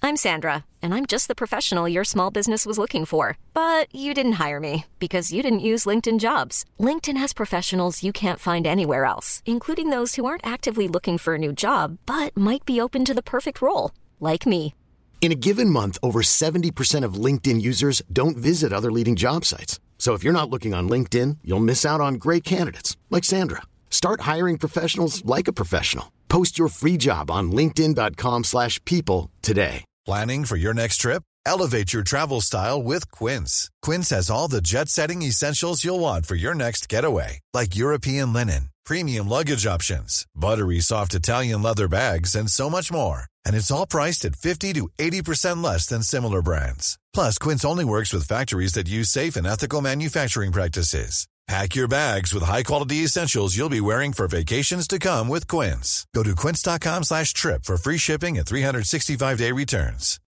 I'm Sandra, and I'm just the professional your small business was looking for. But you didn't hire me because you didn't use LinkedIn Jobs. LinkedIn has professionals you can't find anywhere else, including those who aren't actively looking for a new job, but might be open to the perfect role, like me. In a given month, over 70% of LinkedIn users don't visit other leading job sites. So if you're not looking on LinkedIn, you'll miss out on great candidates like Sandra. Start hiring professionals like a professional. Post your free job on linkedin.com/people today. Planning for your next trip? Elevate your travel style with Quince. Quince has all the jet-setting essentials you'll want for your next getaway, like European linen, premium luggage options, buttery soft Italian leather bags, and so much more. And it's all priced at 50 to 80% less than similar brands. Plus, Quince only works with factories that use safe and ethical manufacturing practices. Pack your bags with high-quality essentials you'll be wearing for vacations to come with Quince. Go to quince.com/trip for free shipping and 365-day returns.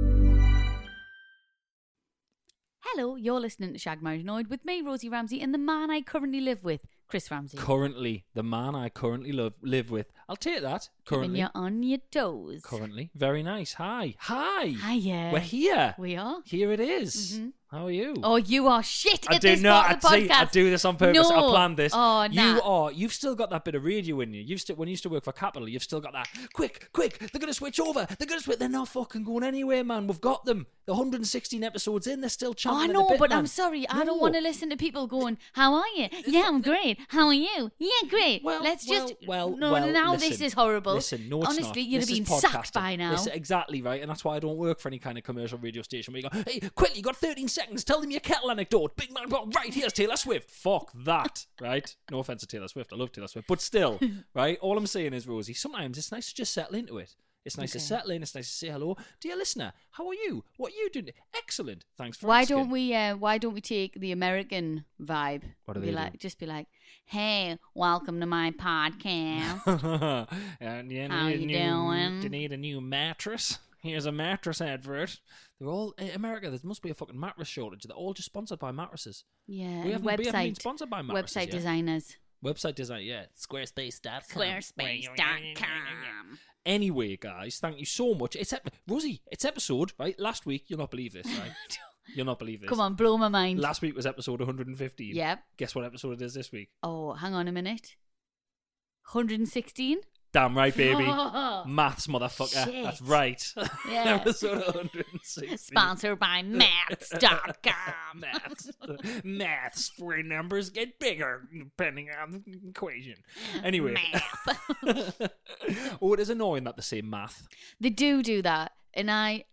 Hello, you're listening to Shag Married Annoyed with me, Rosie Ramsey, and the man I currently live with, Chris Ramsey. Currently, the man I currently live with. I'll take that. Currently. Keeping you on your toes. Currently. Very nice. Hi. Hiya. We're here. We are. Here it is. Mm-hmm. How are you? Oh, you are shit I at do this not. part of the podcast. I do this on purpose. No. I planned this. Oh, nah. You've still got that bit of radio in you. When you used to work for Capital, you've still got that. Quick! They're gonna switch over. They're not fucking going anywhere, man. We've got them. The 116 episodes in. They're still chomping. I at know, the bit, but man. I'm sorry. I No. don't want to listen to people going, "How are you? Yeah, I'm great. How are you? Yeah, great." Well, Let's just. well, now listen, this is horrible. Listen, no, it's honestly, not. you'd have This been is sacked podcasting. by now. Listen, exactly right, and that's why I don't work for any kind of commercial radio station where you go, "Hey, quick, you got 13 seconds. Tell them your kettle anecdote." Big man, right, here's Taylor Swift. Fuck that, right? No offense to Taylor Swift, I love Taylor Swift, but still, right? All I'm saying is, Rosie, sometimes it's nice to just settle into it. It's nice to settle in. It's nice to say hello, dear listener. How are you? What are you doing? Excellent. Thanks for asking. Why don't we take the American vibe? What do they do? Just be like, "Hey, welcome to my podcast. And you How you doing? Do you need a new mattress? Here's a mattress advert. They're all in America. There must be a fucking mattress shortage. They're all just sponsored by mattresses. Yeah, We and haven't been sponsored by mattresses website yet. designers. Website design, yeah. Squarespace.com. Squarespace.com. Anyway, guys, thank you so much. Rosie, it's episode, right? Last week, you'll not believe this, right? You'll not believe this. Come on, blow my mind. Last week was episode 115. Yep. Guess what episode it is this week? Oh, hang on a minute. 116? Damn right, baby. Oh. Maths, motherfucker. Shit. That's right. Yeah. Episode 116. Sponsored by Maths.com. Maths, where numbers get bigger depending on the equation. Anyway. Math. Oh, it is annoying that they say math. They do that. And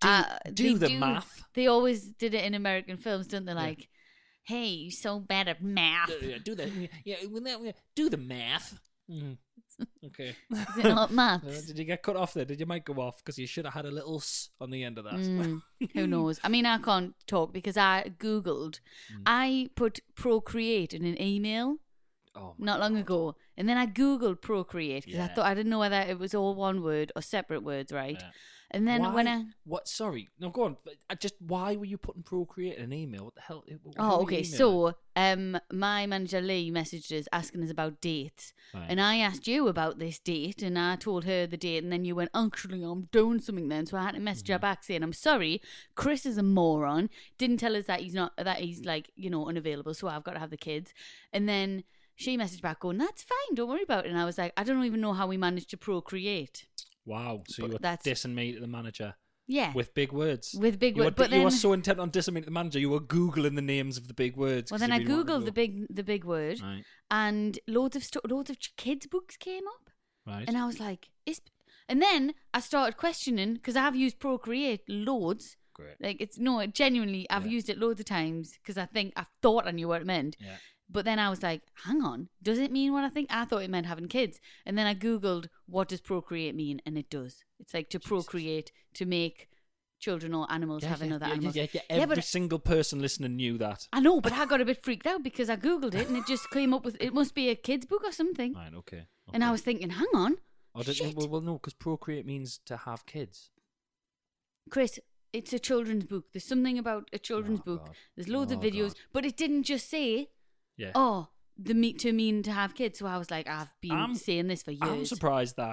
math. They always did it in American films, don't they? Like, hey, you're so bad at math. Do that. Yeah, do the math. Okay. Is it not maths? Did you get cut off there? Did your mic go off? Because you should have had a little s on the end of that. Who knows? I mean, I can't talk because I Googled. I put Procreate in an email not long ago. And then I Googled Procreate because I didn't know whether it was all one word or separate words, right? Yeah. And then What? Sorry. No, go on. Why were you putting Procreate in an email? What the hell? Okay. So, my manager Lee messaged us asking us about dates. Right. And I asked you about this date and I told her the date. And then you went, actually, I'm doing something then. So I had to message her back saying, I'm sorry, Chris is a moron. Didn't tell us that he's like, unavailable. So I've got to have the kids. And then she messaged back going, that's fine. Don't worry about it. And I was like, I don't even know how we managed to procreate. Wow, so you were dissing me to the manager. Yeah. With big words. With big words. But you were so intent on dissing me to the manager, you were Googling the names of the big words. Well, then I Googled the big word, right. And loads of kids' books came up. Right. And I was like, and then I started questioning, because I've used Procreate loads. Great. Like, genuinely, I've used it loads of times, because I thought I knew what it meant. Yeah. But then I was like, hang on, does it mean what I think? I thought it meant having kids. And then I Googled, what does procreate mean? And it does. It's like to procreate, to make children or animals have another animal. Yeah. Every single person listening knew that. I know, but I got a bit freaked out because I Googled it and it just came up with, it must be a kid's book or something. Right, okay. And I was thinking, hang on. Well, no, because procreate means to have kids. Chris, it's a children's book. There's something about a children's book. God. There's loads of videos, but it didn't just say, to mean to have kids. So I was like, I've been saying this for years. I'm surprised that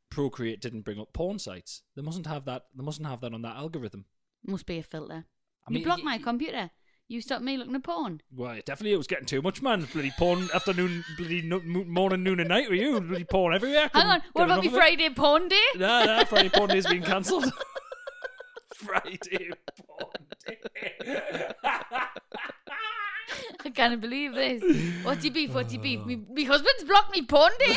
Procreate didn't bring up porn sites. They mustn't have that. They mustn't have that on that algorithm. Must be a filter. I mean, you blocked my computer. You stopped me looking at porn. Well, definitely, it was getting too much, man. Bloody porn afternoon, bloody morning, noon, and night with you. Bloody porn everywhere. Hang on, what about me Friday porn day? Nah, Friday porn day's been cancelled. Friday porn day. I can't believe this. What's your beef? What's your beef? Me husband's blocked me porn day.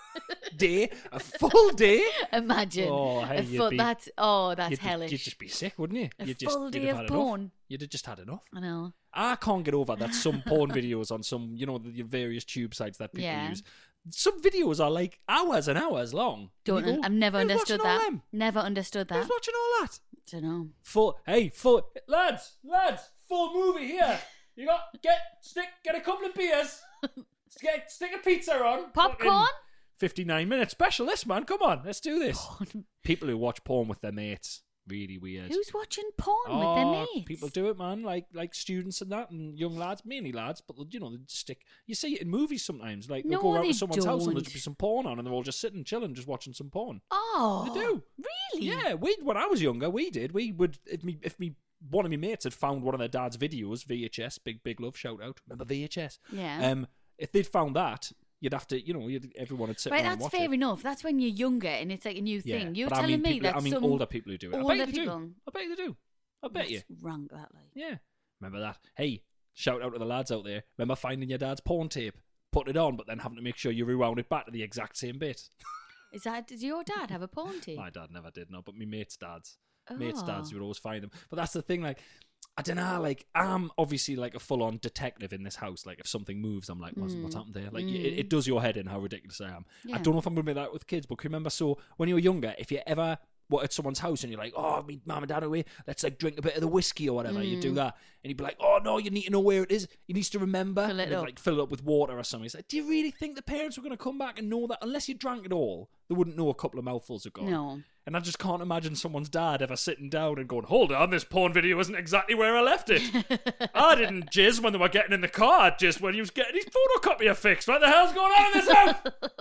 Day, a full day. Imagine. Oh, hey, that's hellish. You'd just be sick, wouldn't you? A full day of porn. You'd have just had enough. I know. I can't get over that some porn videos on some, the various tube sites that people use. Some videos are like hours and hours long. I've never understood that. Never understood that. Who's watching all that? I don't know. Full lads, full movie here. You get a couple of beers, stick a pizza on. Popcorn? 59 minute specialist, man. Come on, let's do this. People who watch porn with their mates. Really weird. Who's watching porn with their mates? People do it, man. Like students and that, and young lads, mainly lads. But they stick. You see it in movies sometimes. Like they'll go around to someone's house and there'll just be some porn on, and they're all just sitting, chilling, just watching some porn. Oh, they do. Really? Yeah. When I was younger, we did. We would if one of my mates had found one of their dad's videos, VHS, big love, shout out. Remember VHS? Yeah. If they'd found that, you'd have to, everyone would sit around and watch it. That's fair enough. That's when you're younger and it's like a new thing. You're telling me that some older people who do it. I bet they do. I bet you. Wrong that, like. Yeah. Remember that? Hey, shout out to the lads out there. Remember finding your dad's porn tape, putting it on, but then having to make sure you rewound it back to the exact same bit. Did your dad have a porn tape? My dad never did, no, but my mate's dads. Mate's dads, you would always find them. But that's the thing, like, I don't know, like, I'm obviously like a full-on detective in this house. Like, if something moves, I'm like, what's happened there? Like, it does your head in how ridiculous I am. Yeah. I don't know if I'm going to make that with kids, but remember, so when you were younger, if you ever were at someone's house and you're like, oh, me mum and dad are away, let's like drink a bit of the whiskey or whatever, you do that. And he'd be like, oh, no, you need to know where it is. He needs to remember. Fill it up with water or something. He's like, do you really think the parents were going to come back and know that? Unless you drank it all, they wouldn't know a couple of mouthfuls are gone. No. And I just can't imagine someone's dad ever sitting down and going, hold on, this porn video isn't exactly where I left it. I didn't jizz when they were getting in the car. I jizzed when he was getting his photocopier fixed. What the hell's going on in this house?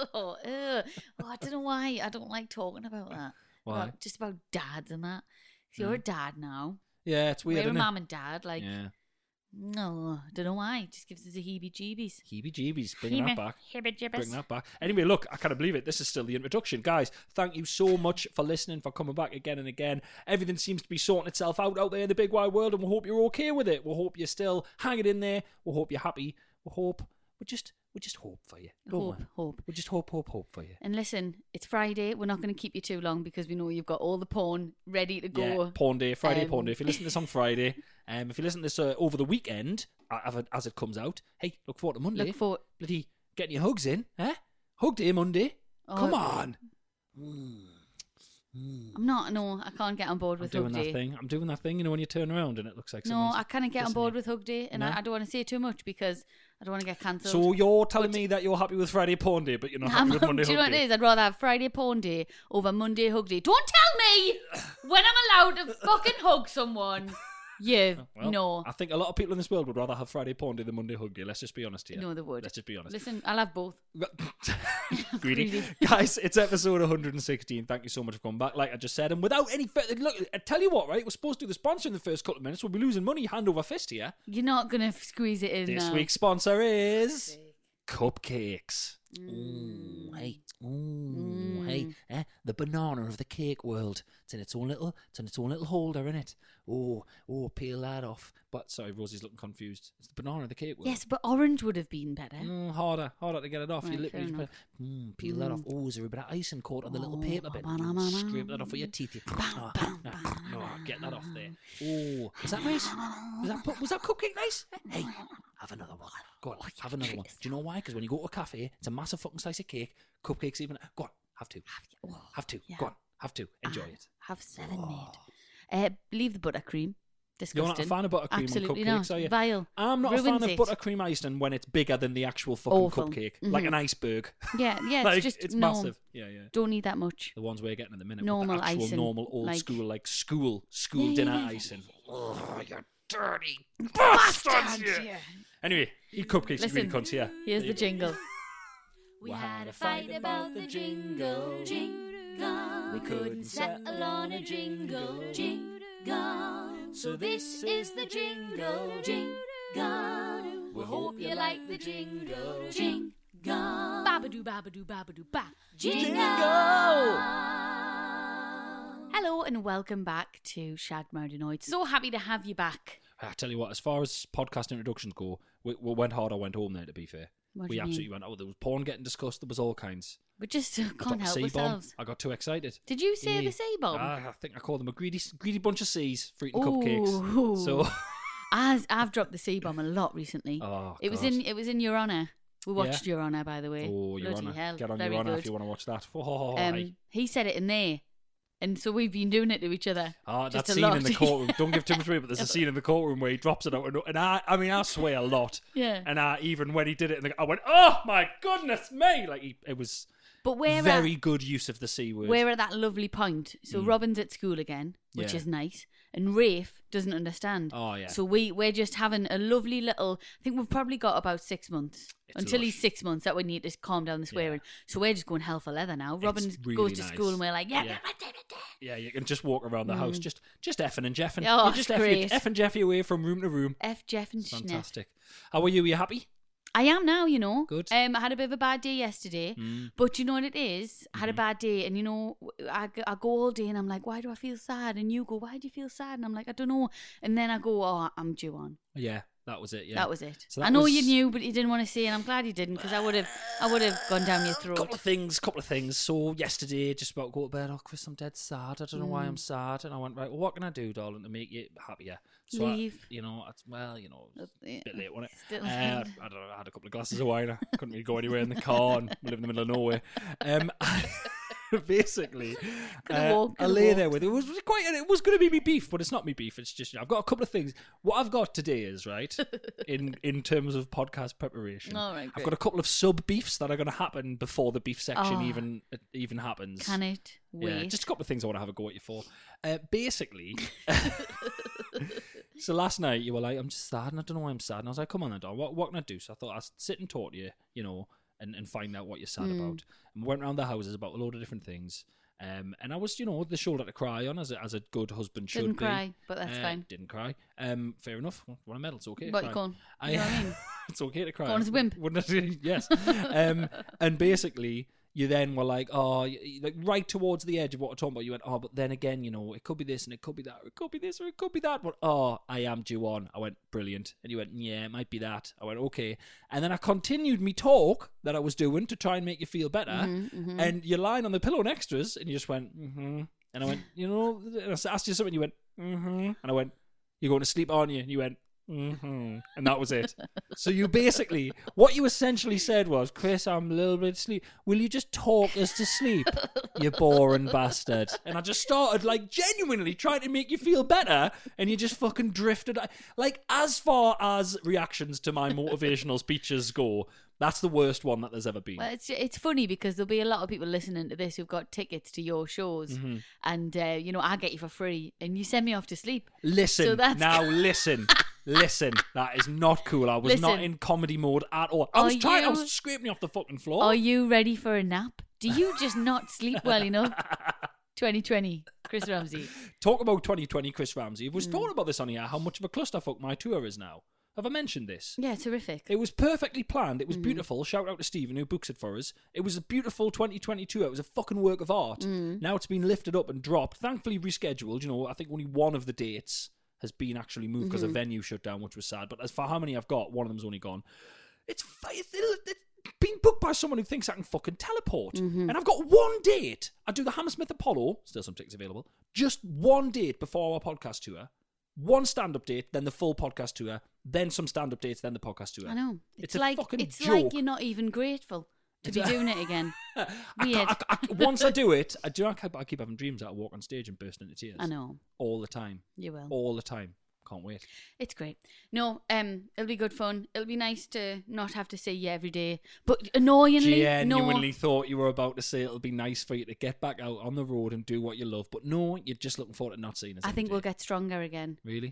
I don't know why. I don't like talking about that. Why? Just about dads and that. So you're a dad now. Yeah, it's weird, We're a isn't it? mum and dad. Like, no, I don't know why. It just gives us a heebie-jeebies. Heebie-jeebies. Bring that back. Heebie-jeebies. Bring that back. Anyway, look, I can't believe it. This is still the introduction. Guys, thank you so much for listening, for coming back again and again. Everything seems to be sorting itself out there in the big wide world, and we hope you're okay with it. We hope you're still hanging in there. We hope you're happy. We just hope for you. Hope. We just hope for you. And listen, it's Friday. We're not going to keep you too long because we know you've got all the porn ready to go. Yeah, porn day, Friday porn day. If you listen to this on Friday, if you listen to this over the weekend, as it comes out, hey, look forward to Monday. Bloody getting your hugs in, eh? Hug day Monday. Come on. I'm not. No, I can't get on board with Hug Day. I'm doing that thing. When you turn around and it looks like no, I can't get on board with Hug Day, and I don't want to say too much because I don't want to get cancelled. So you're telling me that you're happy with Friday porn day, but you're not happy with Monday Hug Day? Do you know what it is? I'd rather have Friday porn day over Monday Hug Day. Don't tell me when I'm allowed to fucking hug someone. No. I think a lot of people in this world would rather have Friday porn day than Monday Hug Day. Let's just be honest here. No, they would. Let's just be honest. Listen, I'll have both. Greedy. Guys, it's episode 116. Thank you so much for coming back, like I just said. And without any further... Look, I tell you what, right? We're supposed to do the sponsor in the first couple of minutes. We'll be losing money hand over fist here. You're not going to squeeze it in This week's sponsor is... Cupcakes. Hey, the banana of the cake world. It's in its own little holder, innit? Oh, peel that off. But sorry, Rosie's looking confused. It's the banana of the cake world. Yes, but orange would have been better. Harder to get it off. Right, you literally just peel that off. Oh, is there a bit of icing caught on the little paper bit? Scrape that off with your teeth. Get that off there. Oh, is that nice? Was that cupcake nice? Hey, have another one. Go on, have another one. Do you know why? Because when you go to a cafe, it's a massive fucking slice of cake. Cupcakes even. Go on, have two. Have two. Yeah. Go on, have two. Enjoy it. Have 7 made. Leave the buttercream. Disgusting. You're not a fan of buttercream Absolutely and cupcakes, not. are you? Vile. I'm not Ruins a fan of it. buttercream icing when it's bigger than the actual fucking Awful. cupcake. Like an iceberg. Yeah, like, it's massive. Yeah. Don't need that much. The ones we're getting at the minute. Normal with the actual icing. normal old Like- school, like school dinner yeah. icing. Oh, you dirty bastards! Yeah. Anyway, eat cupcakes, you really cunts, yeah. Here's the jingle. We had a fight about the jingle. We couldn't settle on a jingle. Jingle. So this is the jingle. Jingle. We hope you like the jingle. Jingle. Babadoo, babadoo, babadoo, ba. Jingle. Hello and welcome back to Shagged Married Annoyed. So happy to have you back. I tell you what, as far as podcast introductions go, we went hard or went home there, to be fair. What do We you absolutely mean? went, there was porn getting discussed, there was all kinds. We just I got can't the help C-bomb. ourselves. I got too excited. Did you say the C-bomb? I think I called them a greedy bunch of C's for eating cupcakes. Ooh. So, I've dropped the C-bomb a lot recently. oh, It was God. in Your Honour. We watched Your Honour, by the way. Oh, Your Bloody Honour. hell. Get on Very Your Honour good. if you want to watch that. Oh, right. He said it in there. And so we've been doing it to each other. Oh, Just that a scene lot. in the courtroom. Don't give too much away, but there's a scene in the courtroom where he drops it out. And I mean, I swear a lot. Yeah. And even when he did it, I went, oh my goodness me! Like, it was But we're very good use of the C word. we're at that lovely point. So Robin's at school again, which Yeah. is nice. And Rafe doesn't understand. Oh, yeah. So we're just having a lovely little... I think we've probably got about 6 months. It's Until lush. he's 6 months, that we need to calm down the swearing. So we're just going hell for leather now. Robin really goes to nice. school and we're like, yeah. Yeah, you can just walk around the house, just effing and jeffing. Oh, You just it's great. effing Jeffy away from room to room. F. Jeff and Schneff. Fantastic. How are you? Are you happy? I am now, you know. Good. I had a bit of a bad day yesterday, but you know what it is? I had a bad day, and you know, I go all day and I'm like, why do I feel sad? And you go, why do you feel sad? And I'm like, I don't know. And then I go, oh, I'm due on. Yeah, that was it. Yeah, That was it. So I that know was- you knew, but you didn't want to say, and I'm glad you didn't, because I would have gone down your throat. Couple of things. So yesterday, just about to go to bed. Oh, Chris, I'm dead sad. I don't know why I'm sad. And I went, right, well, what can I do, darling, to make you happier? So Leave. it was a bit late, wasn't it? Still. I don't know. I had a couple of glasses of wine. I couldn't really go anywhere in the car. And we live in the middle of nowhere. Basically, I lay there with it. It was going to be me beef, but it's not me beef. It's just I've got a couple of things. What I've got today is right in terms of podcast preparation. All right, I've great. got a couple of sub beefs that are going to happen before the beef section Oh. even happens. Can it wait? Yeah, just a couple of things I want to have a go at you for. Basically, so last night you were like, I'm just sad and I don't know why I'm sad. And I was like, come on then, Don, what can I do? So I thought I'd sit and talk to you, and find out what you're sad about. And we went around the houses about a load of different things. And I was, the shoulder to cry on as a good husband should Didn't be. cry, but that's fine. Didn't cry. Fair enough. Want a medal? It's okay. to What cry. you call? You know what I mean? It's okay to cry. Go on as a wimp. Wouldn't it? Yes. And basically, you then were like, like right towards the edge of what we're talking about. You went, but then again, it could be this and it could be that, or it could be this or it could be that. But I am due on. I went, brilliant. And you went, yeah, it might be that. I went, okay. And then I continued me talk that I was doing to try and make you feel better. And you're lying on the pillow next to us, and you just went, And I went, and I asked you something. You went, And I went, you're going to sleep, aren't you? And you went, and that was it. So you basically, what you essentially said was, Chris, I'm a little bit asleep. Will you just talk us to sleep, you boring bastard? And I just started like genuinely trying to make you feel better, and you just fucking drifted. Like, as far as reactions to my motivational speeches go, that's the worst one that there's ever been. Well, it's funny because there'll be a lot of people listening to this who've got tickets to your shows, and I get you for free, and you send me off to sleep. Listen, So that's- now listen. Listen, that is not cool. I was not Listen. in comedy mode at all. I was you- was scraping me off the fucking floor. Are you ready for a nap? Do you just not sleep well enough? 2020, Chris Ramsey. Talk about 2020 Chris Ramsey. I was Mm. talking about this on here, how much of a clusterfuck my tour is now. Have I mentioned this? Yeah, terrific. It was perfectly planned. It Mm. was beautiful. Shout out to Stephen who books it for us. It was a beautiful 2022. It was a fucking work of art. Mm. Now it's been lifted up and dropped. Thankfully rescheduled. I think only one of the dates has been actually moved because a venue shut down, which was sad. But as for how many I've got, one of them's only gone. It's been booked by someone who thinks I can fucking teleport. And I've got one date. I do the Hammersmith Apollo. Still some tickets available. Just one date before our podcast tour. One stand-up date, then the full podcast tour, then some stand-up dates, then the podcast tour. I know. It's a like fucking it's joke. like you're not even grateful to be doing it again. Weird. Once I do it, I keep having dreams that I walk on stage and burst into tears. I know. All the time. You will. All the time. Can't wait. It's great. No, it'll be good fun. It'll be nice to not have to see you every day. But annoyingly, Genuinely thought you were about to say it'll be nice for you to get back out on the road and do what you love. But no, you're just looking forward to not seeing us I every think day. we'll get stronger again. Really?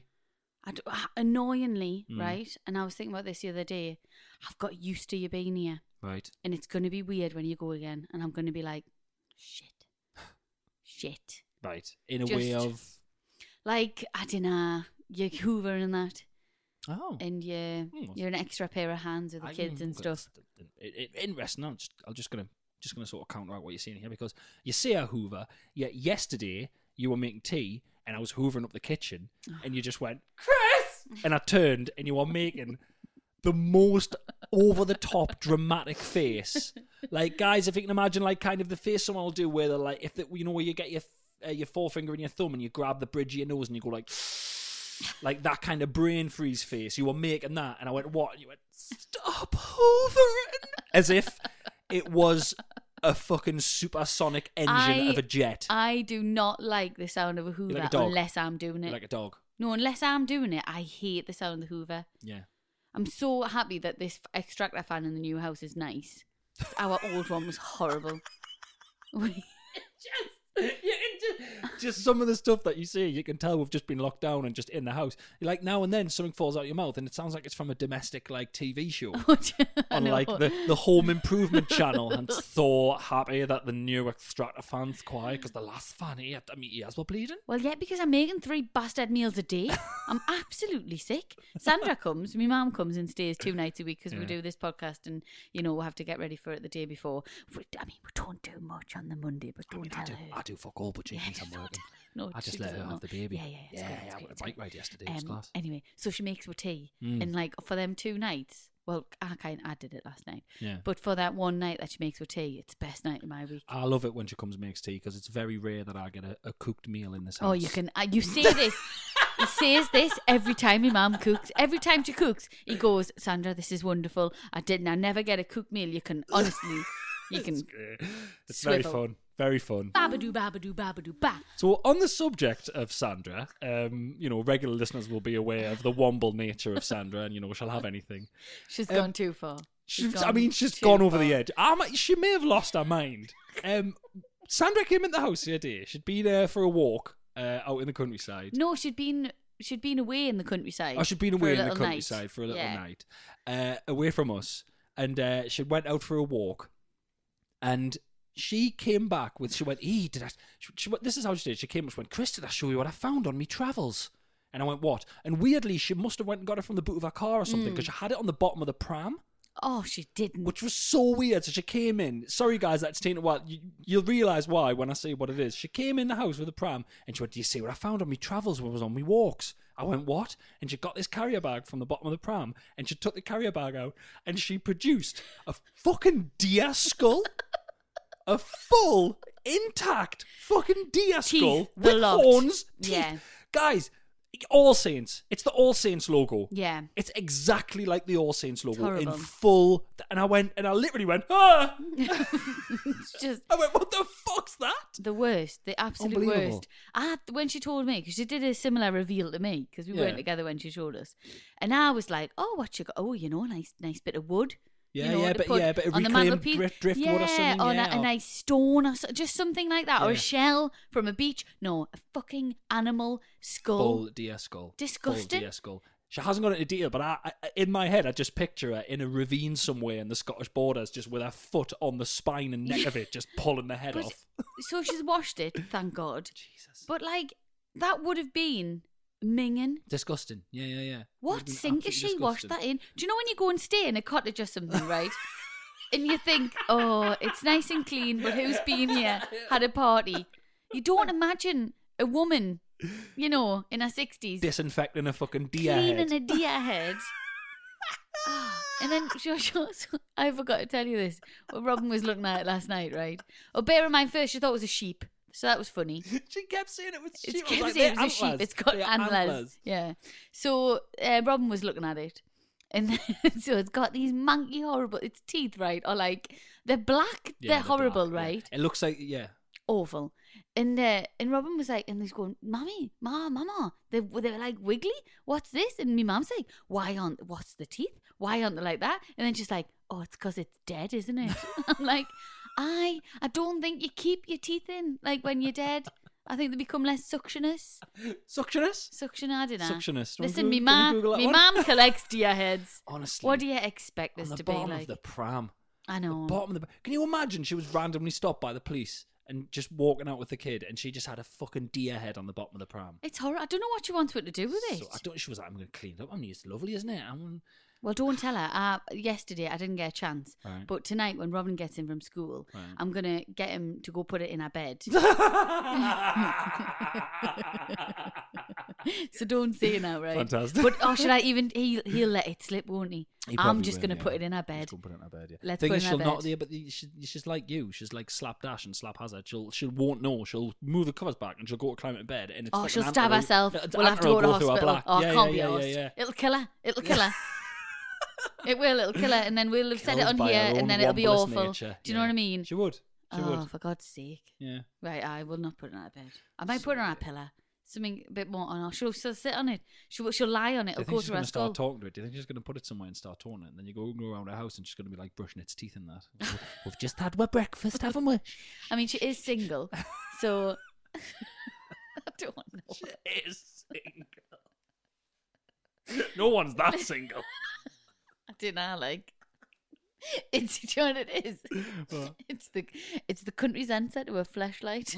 Annoyingly, right? And I was thinking about this the other day. I've got used to you being here. Right. And it's going to be weird when you go again. And I'm going to be like, shit. shit. Right. In a Just- way of... Like, I don't know, you're Hoover and that. Oh. And you're an extra pair of hands with the kids and stuff. Interesting. I'm just gonna sort of counteract what you're saying here, because you say a Hoover, yet yesterday you were making tea and I was hoovering up the kitchen and you just went, Chris! And I turned and you were making the most over-the-top dramatic face. Like, guys, if you can imagine, like, kind of the face someone will do where they're like, where you get your forefinger and your thumb and you grab the bridge of your nose and you go like that kind of brain freeze face. You were making that, and I went, what? And you went, stop hoovering, as if it was a fucking supersonic engine of a jet. I do not like the sound of a Hoover like a dog. unless I'm doing it. Like a dog. No, unless I'm doing it, I hate the sound of the Hoover. Yeah. I'm so happy that this extractor fan in the new house is nice. Our old one was horrible. Just some of the stuff that you say, you can tell we've just been locked down and just in the house. Like, now and then something falls out your mouth and it sounds like it's from a domestic, like, TV show on know. like the Home Improvement channel. And so happy that the new extractor fan's quiet because the last fan he had to meet ears were bleeding. Well, yeah, because I'm making 3 bastard meals a day. I'm absolutely sick. Sandra comes, my mum comes and stays 2 nights a week because we do this podcast and, you know, we'll have to get ready for it the day before. We don't do much on the Monday, but don't tell her. I do fuck all, but she thinks I'm working. No, I just she let her doesn't have know. the baby. Yeah, I went a bike ride yesterday. It was class. Anyway, so she makes her tea, and like for them 2 nights, well, I did it last night. Yeah. But for that one night that she makes her tea, it's the best night of my week. I love it when she comes and makes tea because it's very rare that I get a cooked meal in this house. Oh, you can. You say this. He says this every time my mum cooks. Every time she cooks, he goes, Sandra, this is wonderful. I never get a cooked meal. You can honestly, you can. It's very swivel. fun. Very fun. Babadoo, babadoo, babadoo, ba. So on the subject of Sandra, you know, regular listeners will be aware of the womble nature of Sandra, and you know, she'll have anything. She's gone too far. She's too gone over far. the edge. She may have lost her mind. Sandra came in the house the other day. She'd been there for a walk out in the countryside. No, she'd been away in the countryside. Oh, she'd been for a away in the little countryside night. for a little Yeah. night, away from us, and she went out for a walk, and she came back with, she went, did I? This is how she did. She came and she went, Chris, did I show you what I found on me travels? And I went, what? And weirdly, she must have went and got it from the boot of her car or something because she had it on the bottom of the pram. Oh, she didn't. Which was so weird. So she came in. Sorry, guys, that's taken a while. You'll realise why when I say what it is. She came in the house with a pram and she went, do you see what I found on me travels when I was on me walks? I went, what? And she got this carrier bag from the bottom of the pram and she took the carrier bag out and she produced a fucking deer skull. A full, intact fucking deer skull with beloved. horns, teeth. Yeah. Guys, All Saints. It's the All Saints logo. Yeah. It's exactly like the All Saints logo in horrible. full. And I literally went, ah! It's just I went, what the fuck's that? the worst, the absolute Unbelievable. worst. When she told me, because she did a similar reveal to me, because we Yeah. weren't together when she showed us, and I was like, "Oh, what you got? Oh, you know, nice bit of wood." Yeah, you know, to put but a on the reclaimed mantelpiece. driftwood or something. on yeah, a nice stone or just something like that, or Yeah. a shell from a beach. No, a fucking animal skull. full deer skull. Disgusting. Full deer skull. She hasn't got it into detail, but I in my head, I just picture her in a ravine somewhere in the Scottish borders, just with her foot on the spine and neck of it, just pulling the head But- off. So she's washed it, thank God. Jesus. But like that would have been minging. Disgusting. Yeah. What Would've been sink has absolutely she washed disgusting. that in? Do you know when you go and stay in a cottage or something, right? And you think, oh, it's nice and clean, but who's been here? Had a party. You don't imagine a woman, you know, in her 60s Disinfecting a fucking deer cleaning head. a deer head. And then, I forgot to tell you this. Well, Robin was looking at it last night, right? Oh, bear in mind, first she thought it was a sheep. So that was funny. She kept saying it was sheep. It's I was like, saying "They're it's a sheep. antlers. It's got They're antlers. Yeah. So Robin was looking at it. And then, so it's got these manky horrible, its teeth, right? Or like, they're black. Yeah, they're horrible, black, yeah. right? It looks like, yeah. Awful. And Robin was like, and he's going, Mama, they're like wiggly. What's this? And my mum's like, what's the teeth? Why aren't they like that? And then she's like, oh, it's because it's dead, isn't it? I'm like, I don't think you keep your teeth in, like when you're dead. I think they become less suctionous. Suctionist? Suction, I don't know. Suctionist. Listen, me Can you Google that one? mum collects deer heads. Honestly. What do you expect On this the to be bottom like? of the pram. I know. Bottom of the. Can you imagine she was randomly stopped by the police and just walking out with the kid, and she just had a fucking deer head on the bottom of the pram. It's horrible. I don't know what she wants her to do with it. So I don't. She was like, "I'm going to clean it up. I mean, it's lovely, isn't it?" Well, don't tell her. Yesterday, I didn't get a chance. Right. But tonight, when Robin gets in from school, Right. I'm going to get him to go put it in our bed. So don't say it now, right? Fantastic. But should I even... He'll let it slip, won't he? I'm just going to put it in our bed. Just go put it in our bed, yeah. Let's Thing put is, it in she'll our not bed. there, but she's like you. She's like slapdash and slap-hazard. She won't know. She'll move the covers back and she'll go to climb in bed. And it's like She'll an stab antelope. herself. The We'll have to go to antelope through her hospital. black. Oh, yeah, I can't be yeah, arsed. yeah. It'll kill her. It'll kill her. It'll kill her. And then we'll have said it Killed on by here her and own then it'll be wombless awful. nature. Do you know what I mean? She would. She would. For God's sake. Yeah. Right, I will not put it on our bed. I might put it on our pillow. Something a bit more on her. She'll sit on it. She'll lie on it. Do you It'll think go she's through going her to skull. start talking to it? Do you think she's going to put it somewhere and start talking it? And then you go around her house and she's going to be like brushing its teeth and that. We've just had our breakfast, haven't we? I mean, she is single, so I don't know. She is single. No one's that single. I don't know, like. It's, do you know what it is? What? It's the country's answer to a fleshlight.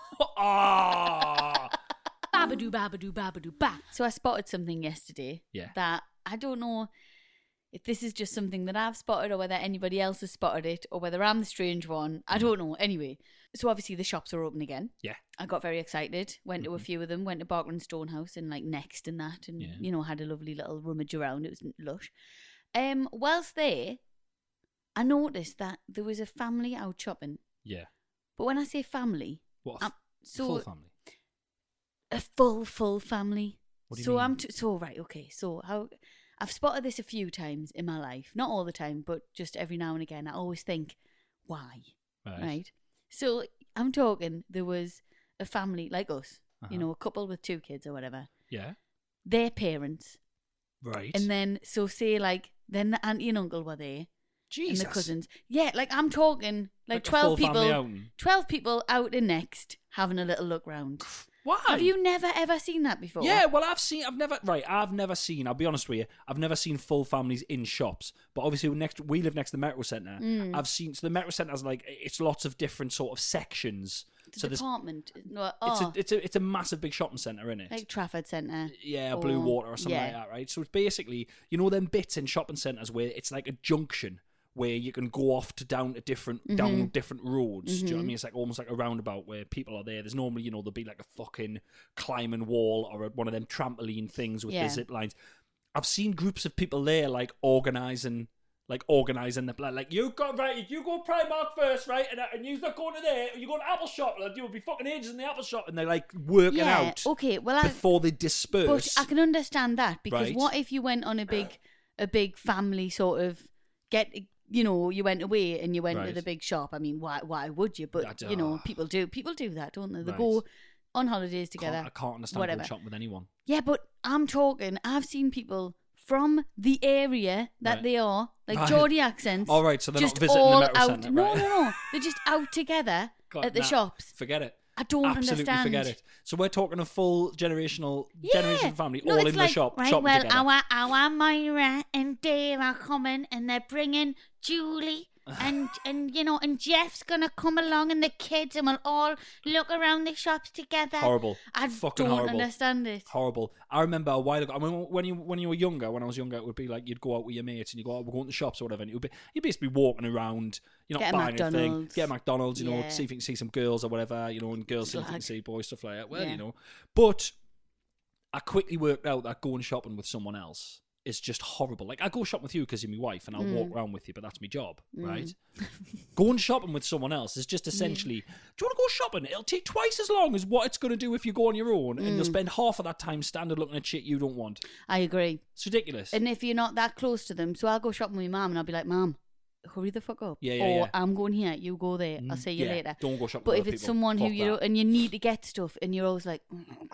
Ah. Babadoo, babadoo, babadoo, ba. So I spotted something yesterday. Yeah. That I don't know if this is just something that I've spotted or whether anybody else has spotted it or whether I'm the strange one. I don't know. Anyway, so obviously the shops are open again. Yeah. I got very excited. Went to a few of them. Went to Barker and Stonehouse and like Next and that, and Yeah. had a lovely little rummage around. It was lush. Whilst there, I noticed that there was a family out shopping. Yeah. But when I say family, What? so Full family. a full family. What do you so mean? right, okay. So I've spotted this a few times in my life, not all the time, but just every now and again. I always think, why, right? So I'm talking. There was a family like us, a couple with 2 kids or whatever. Yeah. Their parents, Right. and then so say like then the auntie and uncle were there. Jesus. And the cousins. Yeah, like I'm talking like Like a 12 full family people. outing. 12 people out in Next having a little look round. Why? Have you never ever seen that before? Yeah, well, I've never seen, I'll be honest with you, I've never seen full families in shops. But obviously, we live next to the Metro Centre. I've seen, so the Metro Centre has like, it's lots of different sort of sections. The So there's, department. No, it's a massive big shopping centre, isn't it? like Trafford Centre. Yeah, Blue Water or something yeah. like that, right? So it's basically, them bits in shopping centres where it's like a junction where you can go off to down different roads. Do you know what I mean? It's like almost like a roundabout where people are there. There's normally, there'll be like a fucking climbing wall or one of them trampoline things with the zip lines. I've seen groups of people there like organising the plan. Like, you go Primark first, right? And you're not going to there. You go to Apple shop. Like, you'll be fucking ages in the Apple shop, and they're like working out. Okay, well, before they disperse. but I can understand that because Right. what if you went on a big family sort of you went away and you went to Right. the big shop. I mean, why would you? But people do that, don't they? They Right. go on holidays together. I can't understand whatever. going shopping with anyone. Yeah, but I've seen people from the area that Right. they are, like Right. Geordie accents. All right, so they're just not visiting the all Metro out. Centre, No, right? no. They're just out together at the shops. Forget it. I don't Absolutely understand. forget it. So we're talking a full generation family, No, all it's in like, the shop, right, shopping well, together. our Myra and Dave are coming, and they're bringing Julie, and Jeff's gonna come along, and the kids, and we'll all look around the shops together. Horrible. I Fucking don't horrible. understand it. Horrible. I remember a while ago. I mean, when you were younger, when I was younger, it would be like you'd go out with your mates and you go to the shops or whatever, and you'd basically be walking around. You're not Get a buying anything. McDonald's. Get a McDonald's. Yeah. See if you can see some girls or whatever. And girls see if you can Slag. see boys, stuff like that. Well, Yeah. But I quickly worked out that going shopping with someone else is just horrible. Like, I go shopping with you because you're my wife and I'll walk around with you, but that's my job, right? Going shopping with someone else is just essentially, do you want to go shopping? It'll take twice as long as what it's going to do if you go on your own, and you'll spend half of that time standing looking at shit you don't want. I agree. It's ridiculous. And if you're not that close to them, so I'll go shopping with my mum, and I'll be like, Mum, hurry the fuck up. Yeah, or yeah. I'm going here, you go there. I'll see you Yeah, later. don't go shopping But with if other it's people. someone who Fuck you that. and you need to get stuff, and you're always like,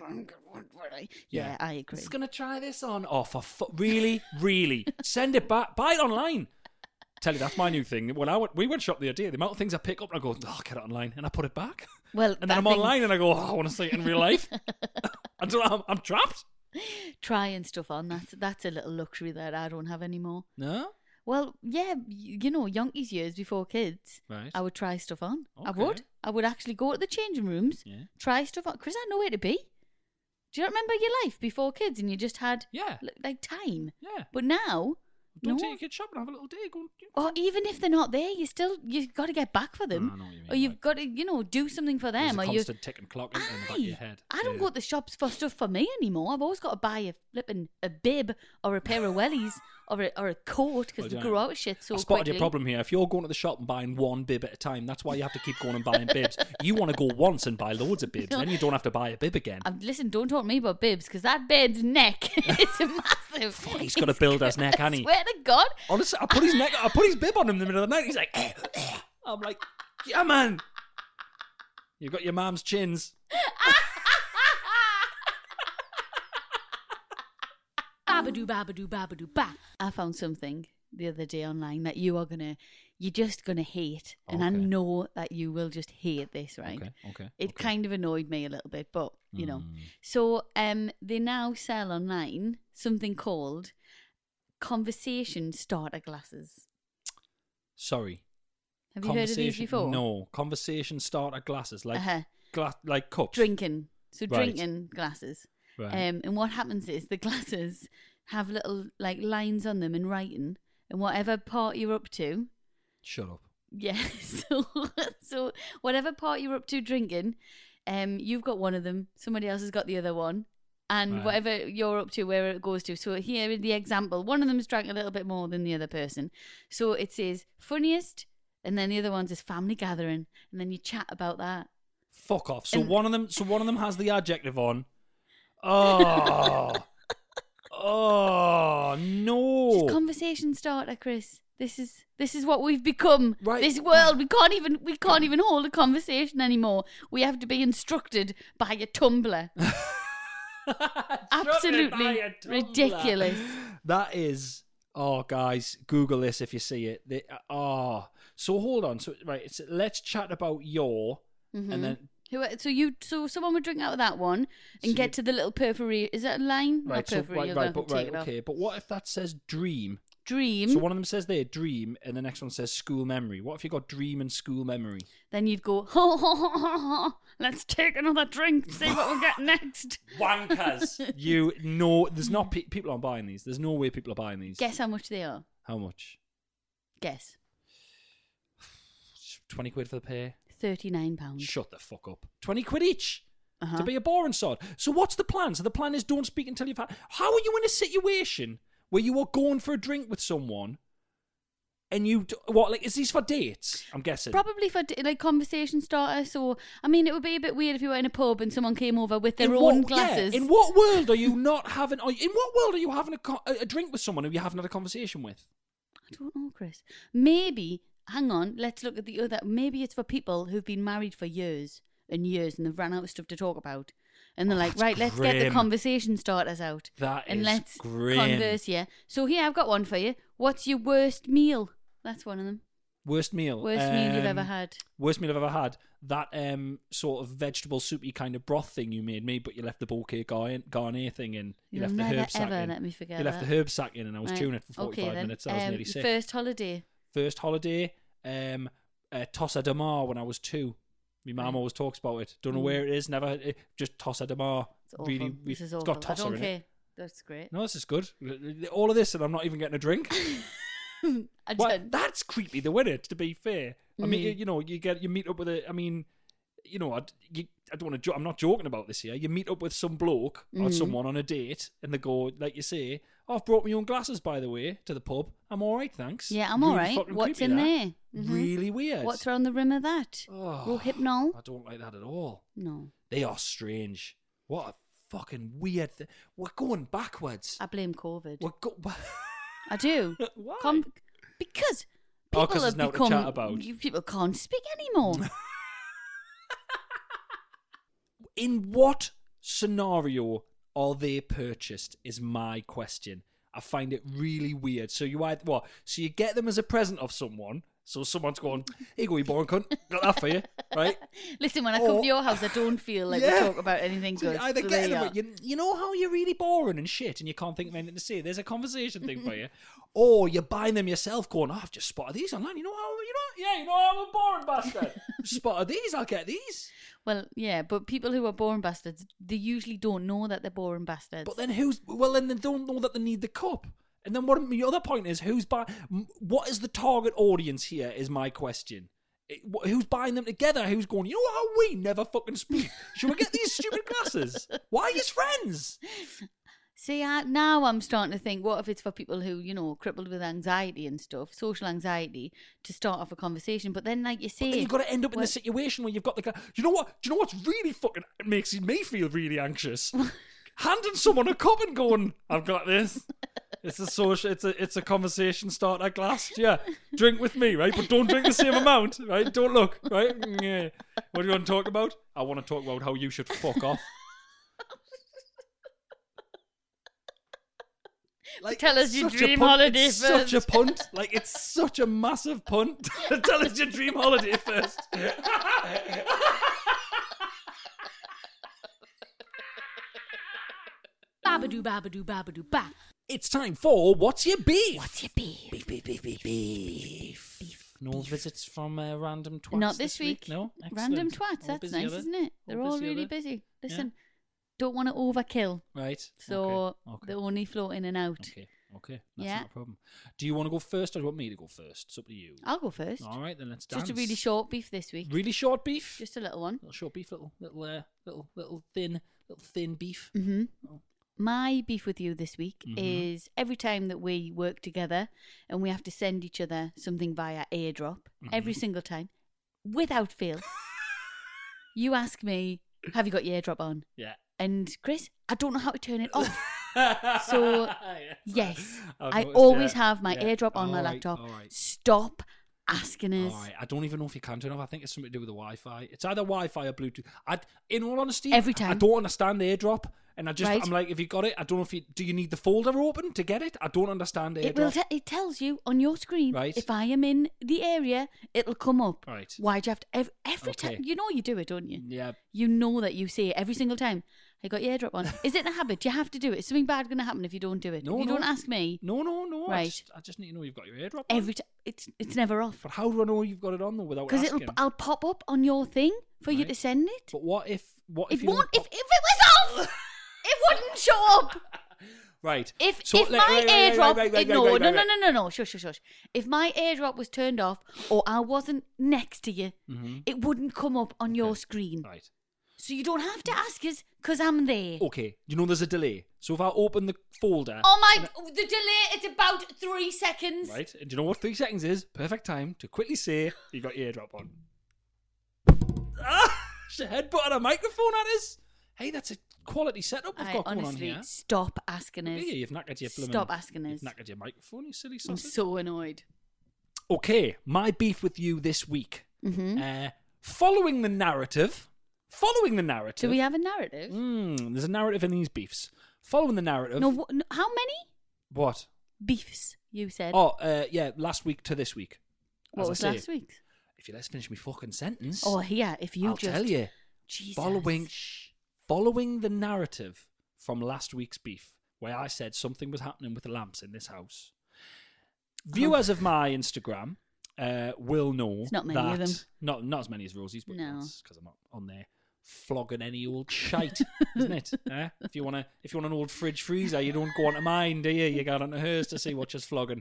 yeah, I agree. Just gonna try this on. Oh, really, really? Send it back. Buy it online. Tell you, that's my new thing. When we went shop the other day, the amount of things I pick up and I go, I'll get it online, and I put it back. Well, And then I'm online and I go, I want to see it in real life. I'm trapped. trying stuff on. That's a little luxury that I don't have anymore. No. Well, yeah, you know, Yonkers years before kids, Right. I would try stuff on. I Okay. would. I would actually go to the changing rooms, try stuff on. Chris, I had nowhere to be. Do you not remember your life before kids and you just had Yeah. like time? Yeah. But now, Don't no. take your kids shopping. Have a little day. Go. Or even if they're not there, you've got to get back for them. I know what you mean, Or you've right. got to, do something for There's them. a Or constant ticking clock in the back of your head. I don't Yeah. go to the shops for stuff for me anymore. I've always got to buy a bib or a pair of wellies or a coat because we grow out of shit so I spotted quickly. your problem here. If you're going to the shop and buying one bib at a time, that's why you have to keep going and buying bibs. You want to go once and buy loads of bibs, then you don't have to buy a bib again. Listen, don't talk to me about bibs because that bed's neck is massive. He's got a builder's neck, hasn't he? Swear to God. Honestly, I put his bib on him in the middle of the night. He's like, I'm like, yeah, man. You've got your mum's chins. Babadoo, babadoo, babadoo, ba. I found something the other day online that you're just gonna hate, and I Okay. know that you will just hate this, right? Okay. It kind of annoyed me a little bit, but you know. So they now sell online something called conversation starter glasses. Sorry. Have you heard of these before? No. Conversation starter glasses, like Uh-huh. like cups. Drinking. So Right. drinking glasses. Right. And what happens is the glasses have little like lines on them in writing, and whatever part you're up to, Shut up. yeah. So whatever part you're up to drinking, you've got one of them. Somebody else has got the other one, and Right. whatever you're up to, where it goes to. So here in the example, one of them's drank a little bit more than the other person. So it says funniest, and then the other one's is family gathering, and then you chat about that. Fuck off. So And- one of them has the adjective on. Oh. Oh no. It's conversation starter, Chris. This is what we've become. Right. This world, we can't even hold a conversation anymore. We have to be instructed by a Tumblr. Absolutely ridiculous. That is. Oh, guys, Google this if you see it. So hold on. So right, let's chat about your, and then So someone would drink out of that one and get to the little perfory. Is that a line? right, Not so perfory. okay. But what if that says dream? Dream. So one of them says there dream, and the next one says school memory. What if you got dream and school memory? Then you'd go, ho, ho, ho, ho, ho. Let's take another drink. See what we'll get next. Wankers. You know, there's not people aren't buying these. There's no way people are buying these. Guess how much they are. How much? Guess. 20 quid for the pair. £39. Shut the fuck up. 20 quid each. Uh-huh. To be a boring sod. So what's the plan? So the plan is don't speak until you've had... How are you in a situation where you are going for a drink with someone and you... What, like, is these for dates? I'm guessing. Probably for like conversation starter. So I mean, it would be a bit weird if you were in a pub and someone came over with their In own what- yeah, glasses. in what world are you not having... In what world are you having a drink with someone who you haven't had a conversation with? I don't know, Chris. Maybe. Hang on. Let's look at the other. Maybe it's for people who've been married for years and years and they've run out of stuff to talk about. And they're like, that's right, let's get the grim. conversation starters out. That and is let's grim. converse here. So here, I've got one for you. What's your worst meal? That's one of them. Worst meal? Worst meal you've ever had. Worst meal I've ever had. That sort of vegetable soupy kind of broth thing you made me, but you left the bouquet garnier thing in. You You'll left the never herb sack ever in. let me forget You left that. the herb sack in, and I was Right. chewing it for 45 Okay, then. minutes. I was nearly sick. First holiday. First holiday, Tossa de Mar when I was 2. My mum Right. always talks about it. Don't know where it is. Never. Just Tossa de Mar. It's awful. Really, This is it's awful. got I Tossa don't in care. it. That's great. No, this is good. All of this, and I'm not even getting a drink. I Well, don't- that's creepy, though, isn't it? To be fair, I mean, Mm. you meet up with a. I mean, I don't want to. I'm not joking about this here. You meet up with some bloke or someone on a date, and they go, like you say, "Oh, I've brought my own glasses, by the way, to the pub. I'm all right, thanks." Yeah, I'm Really all right. fucking What's creepy, in that. there? Mhm. Really weird. What's around the rim of that? Oh, Rohypnol? I don't like that at all. No. They are strange. What a fucking weird thing. We're going backwards. I blame COVID. We're I do. Why? Because Oh, people 'cause have there's now to become. chat about. People can't speak anymore. In what scenario are they purchased is my question. I find it really weird. So So you get them as a present of someone. So someone's going, "Here you go, you boring cunt. Got that for you." right? Listen, when I come to your house, I don't feel like we talk about anything So good. either So get there them, you but you know how you're really boring and shit and you can't think of anything to say? There's a conversation thing for you. Or you're buying them yourself going, I've just spotted these online. You know how I'm a boring bastard. Spotted these, I'll get these. Well, yeah, but people who are boring bastards, they usually don't know that they're boring bastards. But then then they don't know that they need the cup. And then what the other point is, what is the target audience here is my question. Who's buying them together? Who's going, you know how we never fucking speak? Should we get these stupid glasses? Why are you friends? See, now I'm starting to think, what if it's for people who, crippled with anxiety and stuff, social anxiety, to start off a conversation? But then, like you say... But then you've got to end up in a situation where you've got the... You know what's really fucking makes me feel really anxious? Handing someone a cup and going, I've got this. It's a social... It's a conversation starter glass. Yeah, drink with me, right? But don't drink the same amount, right? Don't look, right? Yeah. What do you want to talk about? I want to talk about how you should fuck off. Like, tell us your dream holiday first. Such a punt. Like, it's such a massive punt. Tell us your dream holiday first. Babadoo, babadoo, babadoo, ba. It's time for What's Your Beef? What's your beef? Beef. No visits from random twats Not this week. No? Random Excellent. twats, All that's busy, nice, are they? isn't it? They're all busy, are really they? busy. Listen, don't want to overkill. Right. So Okay. they only float in and out. Okay. That's Yeah. not a problem. Do you want to go first or do you want me to go first? It's up to you. I'll go first. All right, then let's dance. Just a really short beef this week. Really short beef? Just a little one. Little short beef, little thin beef. Mm-hmm. My beef with you this week is every time that we work together and we have to send each other something via airdrop, every single time, without fail, you ask me, have you got your airdrop on? Yeah. And Chris, I don't know how to turn it off. So, yes, I've I noticed, always yeah. have my Yeah. airdrop on my All right, laptop. all right. Stop asking us. All right. I don't even know if you can turn off. I think it's something to do with the Wi-Fi. It's either Wi-Fi or Bluetooth. In all honesty, Every time. I don't understand airdrop. And Right. I'm like, if you got it, I don't know do you need the folder open to get it? I don't understand airdrop. It tells you on your screen. Right. If I am in the area, it'll come up. Right. Why'd you have to every Okay. time? You know you do it, don't you? Yeah. You know that you say it every single time. I got your airdrop on. Is it a habit? You have to do it. Is something bad going to happen if you don't do it? No, if you no. don't ask me. No. Right. I just need to know you've got your airdrop on. Every time, it's never off. But how do I know you've got it on though without Because asking? I'll pop up on your thing for you Right. to send it. But what if It you won't. don't If it was off, it wouldn't show up. Right. If So, if like, my airdrop, no, shush. If my airdrop was turned off or I wasn't next to you, it wouldn't come up on your screen. Right. So you don't have to ask us because I'm there. Okay. You know there's a delay. So if I open the folder. Oh my! The delay. It's about 3 seconds. Right. And do you know what 3 seconds is? Perfect time to quickly say you got your airdrop on. She headbutted a microphone at us. Hey, that's a quality setup we've got going on Honestly, here. stop asking us. Yeah, you've knackered your blooming... Stop asking us. You've knackered your microphone, you silly I'm sausage. so annoyed. Okay, my beef with you this week. Following the narrative. Do we have a narrative? There's a narrative in these beefs. Following the narrative. No, how many What? beefs you said? Oh, yeah, last week to this week. what as I was say. last week's? If you let's finish me fucking sentence. Oh, yeah. If you I'll just tell you. Jesus. Following the narrative from last week's beef, where I said something was happening with the lamps in this house. Viewers of my Instagram will know There's not many of that- them. Not as many as Rosie's, but No. that's because I'm not on there flogging any old shite, isn't it? If you want an old fridge freezer, you don't go onto mine, do you? You go onto hers to see what she's flogging.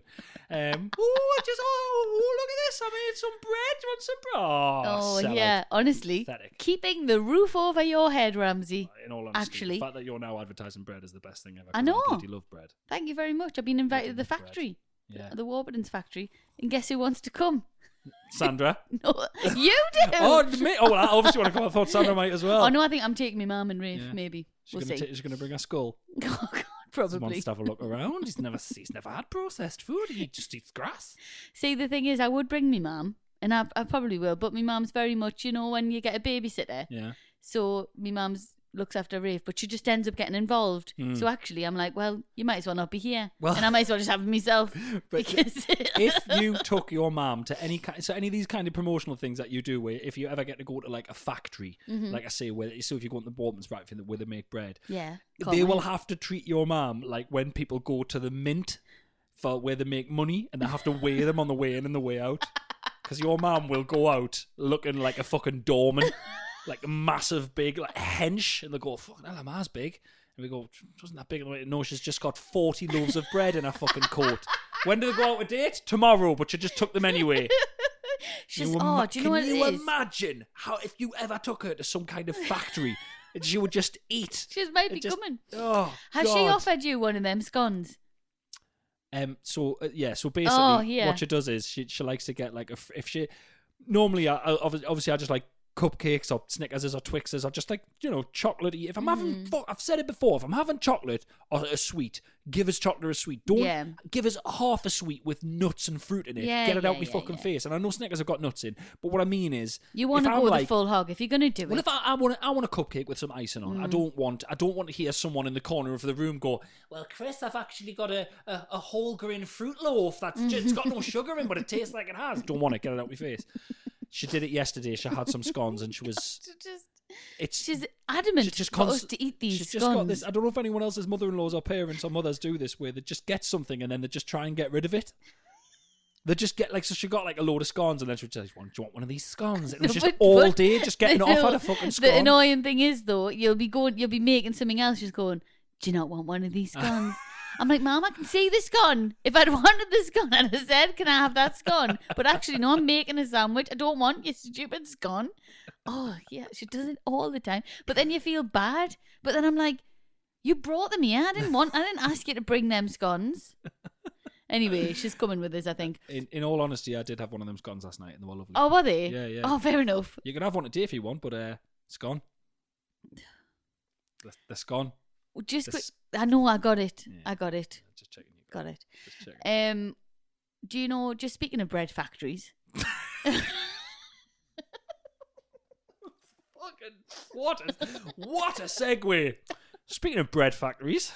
Look at this! I made some bread. Do you want some bread? Oh, sell yeah. it. Honestly, Pathetic. keeping the roof over your head, Ramsey. In all honesty, Actually, the fact that you're now advertising bread is the best thing ever. I 'cause know. bloody love bread. Thank you very much. I've been invited to the Bloody bread. factory, Yeah. the Warburton's factory, and guess who wants to come? Sandra. No, you do. Oh, me? Oh, well, I obviously want to come. I thought Sandra might as well. Oh no, I think I'm taking my mum and Rafe. Yeah. Maybe we'll She's see. going to bring a skull. Oh God, He probably. wants to have a look around. He's never had processed food. He just eats grass. See, the thing is, I would bring me mum, and I probably will, but my mum's very much, when you get a babysitter. Yeah. So my mum's looks after Rafe, but she just ends up getting involved. So actually, I'm like, well, you might as well not be here, and I might as well just have it myself. But Because if you took your mum to any of these kind of promotional things that you do, where if you ever get to go to like a factory, like I say, so if you go to the Bortman's factory where they make bread, yeah, they will have to treat your mum like when people go to the mint for where they make money, and they have to weigh them on the way in and the way out, because your mum will go out looking like a fucking doorman. Like a massive, big, like hench, and they go, "Fucking hell, Emma's big." And we go, "Wasn't that big?" No, she's just got 40 loaves of bread in her fucking coat. When do they go out a date? Tomorrow, but she just took them anyway. She's, do you know what it is? Can you imagine how if you ever took her to some kind of factory, she would just eat? She might be coming. Oh, Has she offered you one of them scones? So basically, yeah. what she does is she likes to get like if she normally, obviously, I just like cupcakes or Snickers or Twixes or just like, chocolatey. If I'm having, I've said it before, if I'm having chocolate or a sweet, give us chocolate or a sweet. Don't give us half a sweet with nuts and fruit in it. Get it out my fucking face. And I know Snickers have got nuts in, but what I mean is, you want to go the full hog if you're going to do it. Well, if I want a cupcake with some icing on. I don't want to hear someone in the corner of the room go, "Well, Chris, I've actually got a whole grain fruit loaf that's it's got no sugar in, but it tastes like it has." Don't want to get it out my face. She did it yesterday. She had some scones and she was... She's adamant for us to eat these she's scones. Just got this. I don't know if anyone else's mother-in-laws or parents or mothers do this, where they just get something and then they just try and get rid of it. They just get so she got like a load of scones and then she would say, "Do you want one of these scones?" It was just all day just getting off at a fucking scone. The annoying thing is though, you'll be making something else, just going, "Do you not want one of these scones?" I'm like, "Mom, I can see the scone. If I'd wanted the scone, I'd have said, can I have that scone?" But actually, no, I'm making a sandwich. I don't want your stupid scone. Oh, yeah, she does it all the time. But then you feel bad. But then I'm like, you brought them here. I didn't ask you to bring them scones. Anyway, she's coming with us, I think. In all honesty, I did have one of them scones last night and they were lovely. Oh, were they? Yeah. Oh, fair enough. You can have one today if you want, but scone. The scone. I know, I got it. Yeah. I got it. Just checking. Got it. Just checking. Do you know, just speaking of bread factories. What a segue. Speaking of bread factories.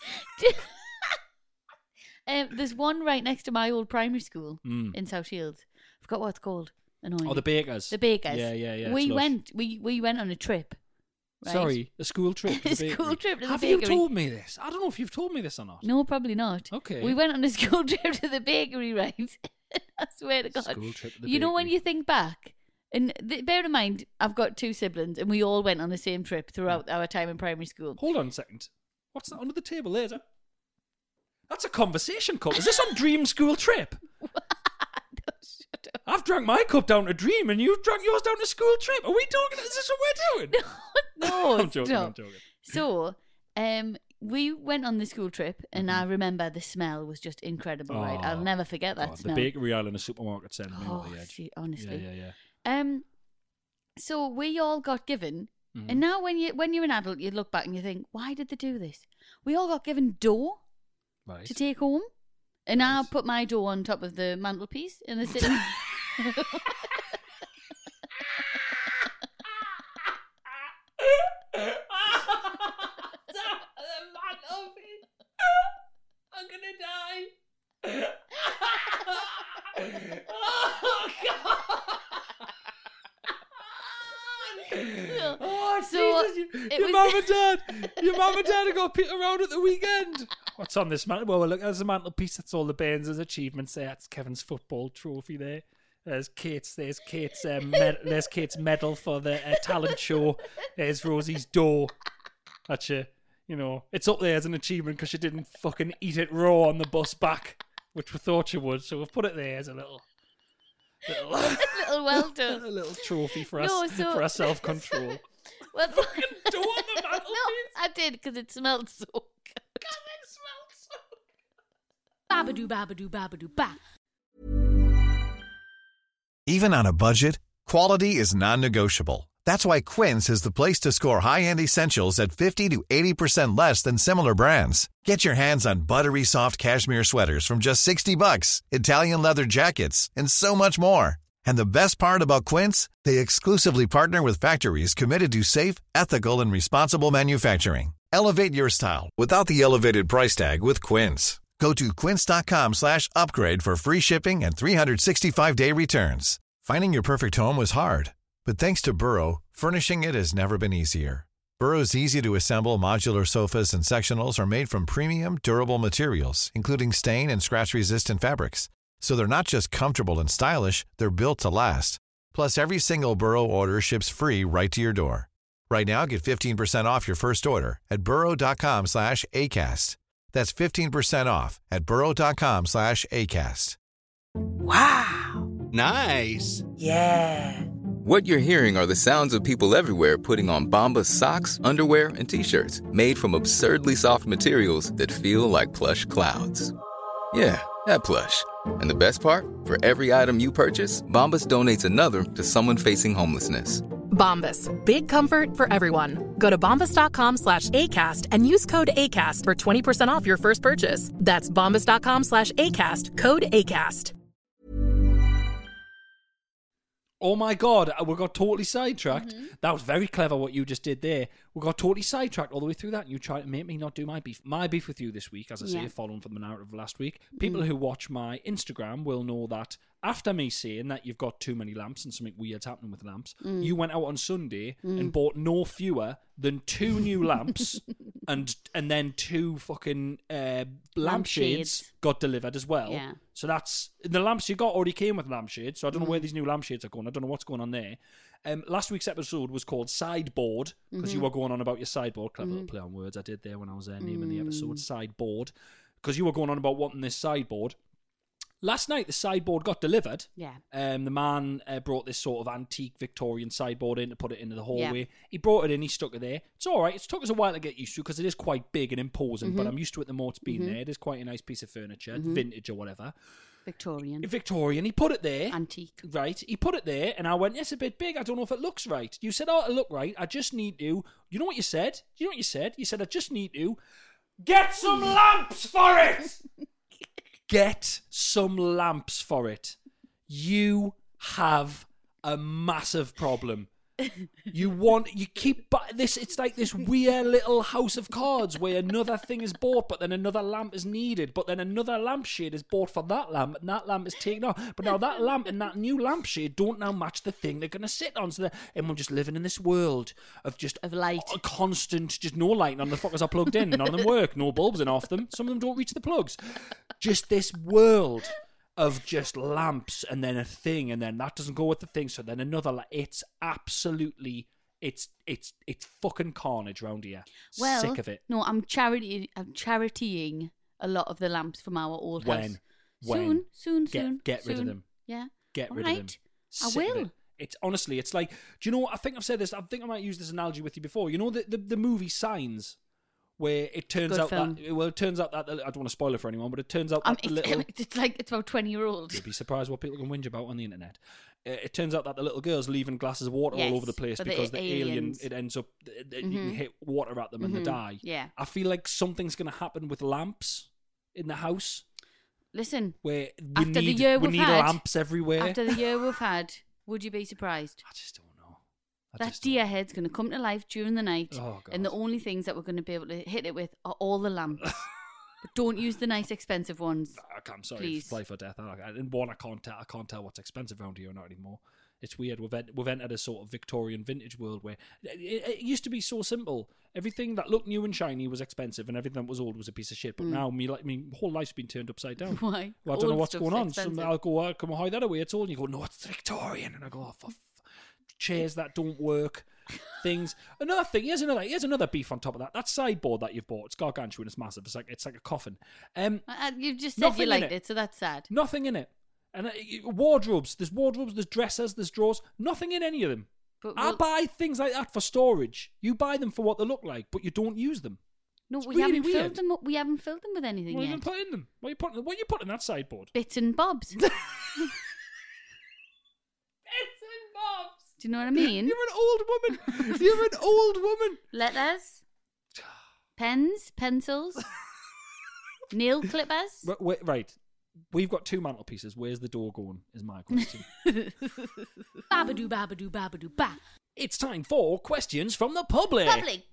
There's one right next to my old primary school in South Shields. I forgot what it's called. Annoying. Oh, the Bakers. The Bakers. Yeah. We went on a trip. Right? Sorry, a school trip to the bakery. School trip to the Have bakery. you told me this? I don't know if you've told me this or not. No, probably not. Okay. We went on a school trip to the bakery, right? I swear to God. School trip to the you know when bakery. you think back, and bear in mind, I've got two siblings, and we all went on the same trip throughout our time in primary school. Hold on a second. What's that under the table there? That's a conversation cup. Is this on Dream School Trip? Shut up. I've drank my cup down to Dream and you've drunk yours down to School Trip. Are we talking? Is this what we're doing? No, I'm joking. So, we went on the school trip, and I remember the smell was just incredible, right? I'll never forget that smell. The bakery aisle in a supermarket sent me over the edge. See, honestly. Yeah. So we all got given, and now when you're an adult, you look back and you think, why did they do this? We all got given dough to take home, and I put my dough on top of the mantelpiece in the sitting. I'm gonna die. Oh God. Oh, So, Jesus, your mum and dad have got Peter around at the weekend. What's on this mantle? Well, look, there's a mantelpiece. That's all the Bairns' achievements there. That's Kevin's football trophy there. There's Kate's medal for the talent show. There's Rosie's dough. That's it's up there as an achievement because she didn't fucking eat it raw on the bus back, which we thought she would. So we've put it there as a little little well done. a little trophy for us for our self-control. Well, Fucking dough on the mantelpiece. No, I did because it smelled so good. Babadoo, babadoo, babadoo, ba. Even on a budget, quality is non-negotiable. That's why Quince is the place to score high-end essentials at 50 to 80% less than similar brands. Get your hands on buttery soft cashmere sweaters from just $60, Italian leather jackets, and so much more. And the best part about Quince, they exclusively partner with factories committed to safe, ethical, and responsible manufacturing. Elevate your style without the elevated price tag with Quince. Go to quince.com/upgrade for free shipping and 365-day returns. Finding your perfect home was hard, but thanks to Burrow, furnishing it has never been easier. Burrow's easy-to-assemble modular sofas and sectionals are made from premium, durable materials, including stain and scratch-resistant fabrics. So they're not just comfortable and stylish, they're built to last. Plus, every single Burrow order ships free right to your door. Right now, get 15% off your first order at burrow.com/ACAST. That's 15% off at burrow.com/ACAST. Wow. Nice. Yeah. What you're hearing are the sounds of people everywhere putting on Bombas socks, underwear, and T-shirts made from absurdly soft materials that feel like plush clouds. Yeah, that plush. And the best part? For every item you purchase, Bombas donates another to someone facing homelessness. Bombas. Big comfort for everyone. Go to bombas.com/ACAST and use code ACAST for 20% off your first purchase. That's bombas.com/ACAST. Code ACAST. Oh my God, we got totally sidetracked. Mm-hmm. That was very clever what you just did there. We got totally sidetracked all the way through that, and you tried to make me not do my beef. My beef with you this week, as I say, following from the narrative of last week. People who watch my Instagram will know that after me saying that you've got too many lamps and something weird's happening with the lamps, you went out on Sunday and bought no fewer than 2 new lamps and then 2 fucking lampshades got delivered as well. Yeah. So that's the lamps you got already came with lampshades. So I don't know where these new lampshades are going. I don't know what's going on there. Last week's episode was called Sideboard because you were going on about your sideboard. Clever little play on words I did there when I was naming the episode Sideboard, because you were going on about wanting this sideboard. Last night, the sideboard got delivered. Yeah. The man brought this sort of antique Victorian sideboard in to put it into the hallway. Yeah. He brought it in, he stuck it there. It's all right. It's took us a while to get used to because it is quite big and imposing, but I'm used to it the more it's been there. It is quite a nice piece of furniture, vintage or whatever. Victorian. He put it there. Antique. Right. He put it there, and I went, it's a bit big. I don't know if it looks right. You said, oh, it'll look right. I just need to... You know what you said? You said, I just need to... Get some lamps for it! Get some lamps for it. You have a massive problem. You keep this. It's like this weird little house of cards where another thing is bought, but then another lamp is needed, but then another lampshade is bought for that lamp, and that lamp is taken off. But now that lamp and that new lampshade don't now match the thing they're going to sit on. So everyone's just living in this world of light, constant, just no light. None of the fuckers are plugged in. None of them work. No bulbs in off them. Some of them don't reach the plugs. Just this world of just lamps and then a thing, and then that doesn't go with the thing, so then another. It's absolutely, it's fucking carnage round here. Well, sick of it. No, I'm charitying a lot of the lamps from our old house. Soon. Get rid of them. Yeah. Get rid of them. I Sick of will. it. It's honestly, it's like, do you know what? I think I've said this. I think I might use this analogy with you before. You know the movie Signs, where it turns out that I don't want to spoil it for anyone, but it turns out that it's about 20-year-old. You'd be surprised what people can whinge about on the internet. It turns out that the little girl's leaving glasses of water all over the place because the alien, it ends up, you can hit water at them and they die. Yeah. I feel like something's going to happen with lamps in the house. Listen, where we need lamps everywhere. After the year we've had, would you be surprised? I just don't know. That deer head's going to come to life during the night, and the only things that we're going to be able to hit it with are all the lamps. But don't use the nice, expensive ones. I'm sorry, please. Fly for death. I can't tell what's expensive around here or not anymore. It's weird. We've entered a sort of Victorian vintage world where it used to be so simple. Everything that looked new and shiny was expensive, and everything that was old was a piece of shit. But now, my whole life's been turned upside down. Why? Well, I don't know what's going on. I'll go, come hide that away. It's all. And you go, no, it's Victorian, and I go, oh, chairs that don't work, things. Another thing. Here's another beef on top of that. That sideboard that you've bought, it's gargantuan. It's massive. It's like a coffin. You've just said you liked it, so that's sad. Nothing in it. And wardrobes. There's dressers, there's drawers. Nothing in any of them. I buy things like that for storage. You buy them for what they look like, but you don't use them. No, it's we really haven't weird. filled them up. We haven't filled them with anything What yet. are you putting in them? What are you putting in that sideboard? Bits and bobs. Bits and bobs. Do you know what I mean? You're an old woman. Letters, pens, pencils, nail clippers. Right. we've got 2 mantelpieces. Where's the door going? Is my question. Babadoo, babadoo, babadoo, ba. It's time for questions from the public. Public.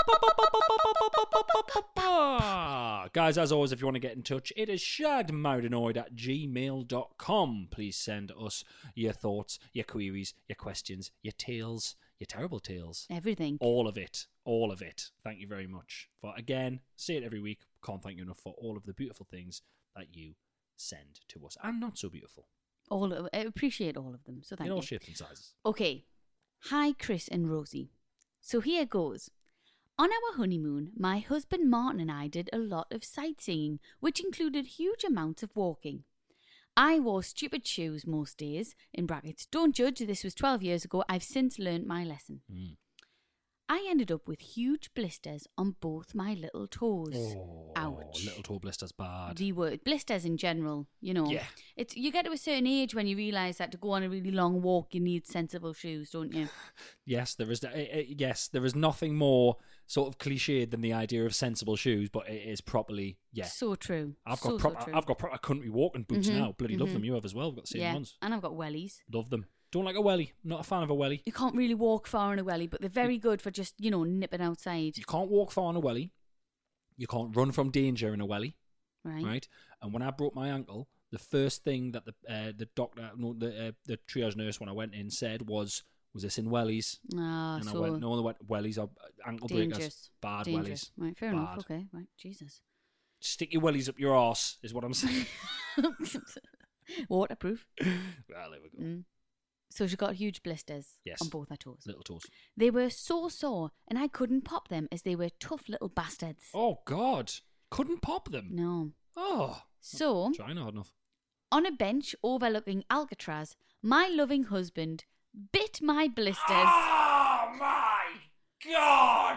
Guys, as always, if you want to get in touch, it is shaggedmarriedanoid@gmail.com. Please send us your thoughts, your queries, your questions, your tales, your terrible tales. Everything. All of it. All of it. Thank you very much. For, again, say it every week. Can't thank you enough for all of the beautiful things that you send to us. And not so beautiful. I appreciate all of them. So thank In you. all shapes and sizes. Okay. Hi, Chris and Rosie. So here goes. On our honeymoon, my husband Martin and I did a lot of sightseeing, which included huge amounts of walking. I wore stupid shoes most days, in brackets. Don't judge, this was 12 years ago. I've since learnt my lesson. I ended up with huge blisters on both my little toes. Oh, Ouch. little toe blisters bad. The word blisters in general, you know. Yeah. It's you get to a certain age when you realise that to go on a really long walk you need sensible shoes, don't you? Yes, there is. Yes, there is nothing more sort of cliched than the idea of sensible shoes, but it is properly So true. I've so got true. I've got proper country walking boots now. Bloody love them. You have as well. We've got the same ones. And I've got wellies. Love them. Don't like a welly. Not a fan of a welly. You can't really walk far in a welly, but they're very good for just, nipping outside. You can't walk far in a welly. You can't run from danger in a welly. Right. And when I broke my ankle, the first thing that the doctor, the triage nurse when I went in said was this in wellies? Ah, And so I went, no, wellies are ankle dangerous. breakers. Bad Dangerous. wellies. Right, fair Bad. enough. Okay, right. Jesus. Stick your wellies up your arse, is what I'm saying. Waterproof. Well, there we go. So she got huge blisters Yes. on both her toes. Little toes. They were so sore, and I couldn't pop them as they were tough little bastards. Oh, God. Couldn't pop them. No. Oh. So, Trying hard enough. on a bench overlooking Alcatraz, my loving husband bit my blisters Oh, my God.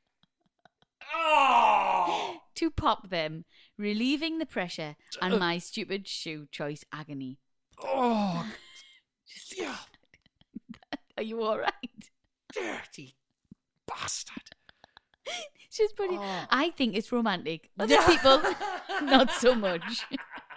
Oh. to pop them, relieving the pressure and my stupid shoe choice agony. Oh. Yeah. Are you all right? Dirty bastard. She's pretty. Oh. I think it's romantic. Other people, not so much.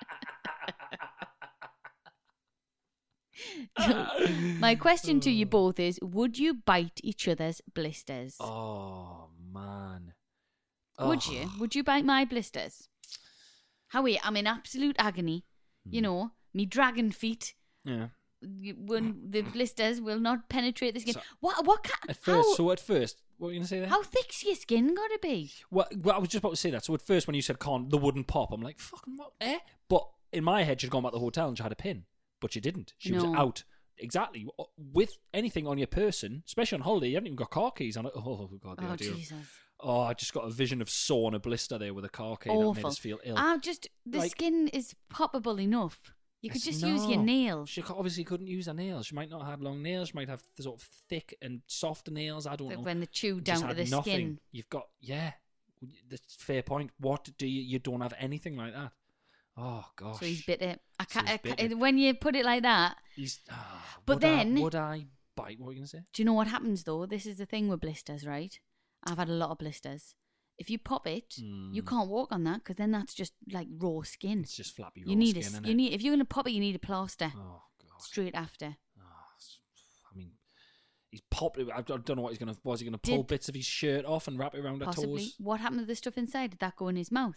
So, my question to you both is: would you bite each other's blisters? Oh, man. Would you? Would you bite my blisters? Howie, I'm in absolute agony. You know, me dragon feet. Yeah. When the blisters will not penetrate the skin. So- What? At first, what were you going to say there? How thick's your skin got to be? Well, I was just about to say that. So at first, when you said the wouldn't pop, I'm like, fucking what? But in my head, she'd gone back to the hotel and she had a pin. But she didn't. She was No. out. Exactly. With anything on your person, especially on holiday, you haven't even got car keys on it. Oh, God, the Oh, idea. Jesus. Oh, I just got a vision of sawing a blister there with a car key. That made Awful. us feel ill. The Like- skin is poppable enough. You could It's just use your no. nails. She obviously couldn't use her nails. She might not have long nails. She might have the sort of thick and soft nails. I don't know. When they chew Just down to had the nothing. skin. You've got, that's a fair point. What do you don't have anything like that. Oh, gosh. So he's bit it. So he's bit it. When you put it like that. But then- would I bite? What were you going to say? Do you know what happens though? This is the thing with blisters, right? I've had a lot of blisters. If you pop it, you can't walk on that because then that's just like raw skin. It's just flappy raw You need skin, you innit? need if you're gonna pop it, you need a plaster Oh, God. straight after. I mean, he's popped it. I don't know what he's going to... Was he going to pull Did- bits of his shirt off and wrap it around her Possibly. toes? What happened to the stuff inside? Did that go in his mouth?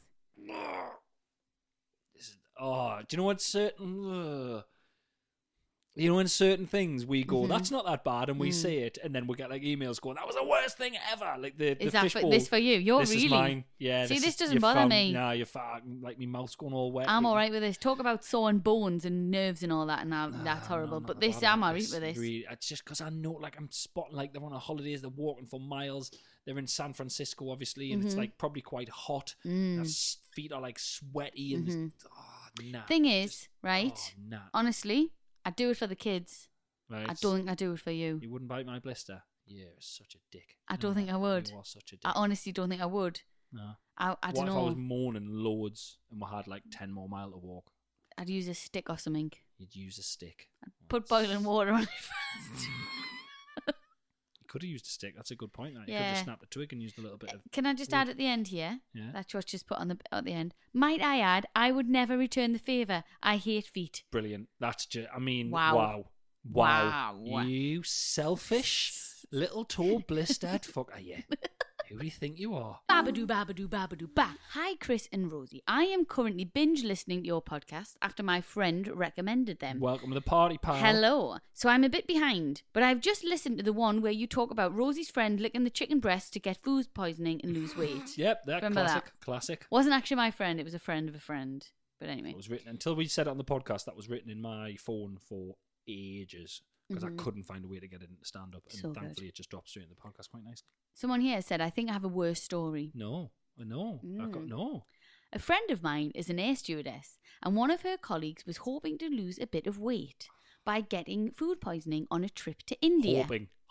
Do you know what certain... You know, in certain things we go, that's not that bad, and we say it, and then we get like emails going, that was the worst thing ever. Like the Is that fishbowl. this for you? You're this really. is mine. Yeah. See, this is- doesn't you bother found- me. Nah, you're like my mouth's going all wet. I'm all right with this. Talk about sawing bones and nerves and all that, and that's horrible. No, but not this, about I'm it. all right It's with this. really- it's just because I know, like, I'm spotting, like, they're on a holidays, they're walking for miles. They're in San Francisco, obviously, and it's like probably quite hot. Their feet are like sweaty and nah. Thing is, right? Oh, nah. Honestly, I do it for the kids. Right. I don't think I do it for you. You wouldn't bite my blister. You're such a dick. I don't think I would. You are such a dick. I honestly don't think I would. No. I What don't if know. I was moaning loads and we had like 10 more mile to walk? I'd use a stick or something. You'd use a stick. Put boiling water on it first. You could have used a stick. That's a good point. That. You Yeah. could have just snapped a twig and used a little bit of... Can I just add at the end here? Yeah. That's what's just put on at the end. Might I add, I would never return the favour. I hate feet. Brilliant. That's just... I mean, Wow. wow. You selfish little toe blistered fuck. Are you? Who do you think you are? Babadoo, babadoo, babadoo, ba. Hi, Chris and Rosie. I am currently binge listening to your podcast after my friend recommended them. Welcome to the party, pal. Hello. So I'm a bit behind, but I've just listened to the one where you talk about Rosie's friend licking the chicken breast to get food poisoning and lose weight. Yep, that Remember classic. that? Classic. Wasn't actually my friend, it was a friend of a friend. But anyway. It was written until we said it on the podcast. That was written in my phone for ages because I couldn't find a way to get it into stand up, and So good. thankfully it just dropped straight in the podcast quite nicely. Someone here said, I think I have a worse story. No. No. A friend of mine is an air stewardess, and one of her colleagues was hoping to lose a bit of weight by getting food poisoning on a trip to India.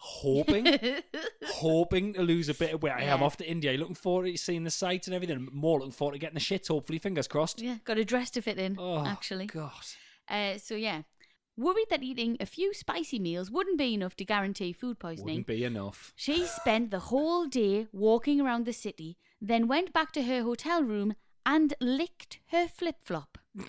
Hoping to lose a bit of weight. I am Yeah. off to India. You're looking forward to seeing the sights and everything. More looking forward to getting the shits, hopefully. Fingers crossed. Yeah, got a dress to fit in, Oh, actually. God. So yeah, worried that eating a few spicy meals wouldn't be enough to guarantee food poisoning. Wouldn't be enough. She spent the whole day walking around the city, then went back to her hotel room and licked her flip-flop. I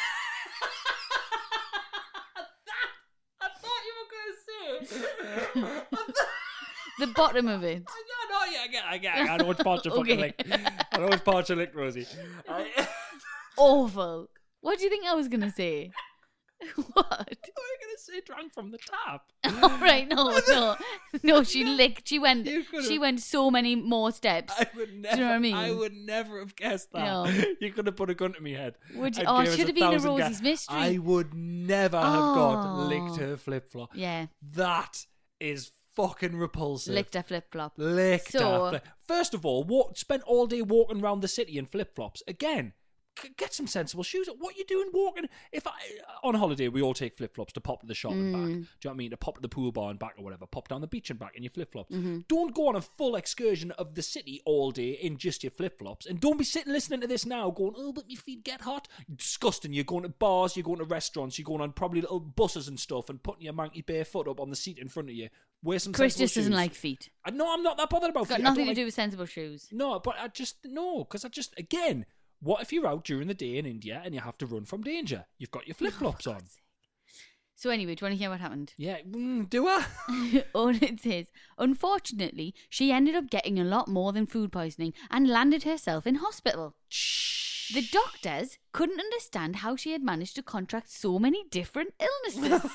thought you were going to say... The bottom of it. I get it. I know which part you fucking Okay. licked. I know which part you licked, Rosie. Awful. What do you think I was going to say? What? I was going to say drank from the tap. All right, no, she licked. She went You could've- She went so many more steps. I would never. Do you know what I mean? I would never have guessed that. No. You could have put a gun to me head. Would you? I'd Oh, it give us should have been a 1,000 Rosie's guess. mystery. I would never have got Oh. licked her flip flop. Yeah, That is fucking repulsive. licked her flip-flop. Licked So- her flip. First of all, spent all day walking around the city in flip flops. Again, get some sensible shoes. What are you doing walking? On holiday, we all take flip flops to pop to the shop and back. Do you know what I mean? To pop to the pool bar and back or whatever. Pop down the beach and back in your flip flops. Don't go on a full excursion of the city all day in just your flip flops. And don't be sitting listening to this now going, oh, but my feet get hot. Disgusting. You're going to bars, you're going to restaurants, you're going on probably little buses and stuff and putting your manky bare foot up on the seat in front of you. Wear some Chris sensible just doesn't shoes. like feet. No, I'm not that bothered about It's got feet. I nothing don't to like- do with sensible shoes. No, but again, what if you're out during the day in India and you have to run from danger? You've got your flip-flops on. So anyway, do you want to hear what happened? Yeah, do I? All it says, unfortunately, she ended up getting a lot more than food poisoning and landed herself in hospital. The doctors couldn't understand how she had managed to contract so many different illnesses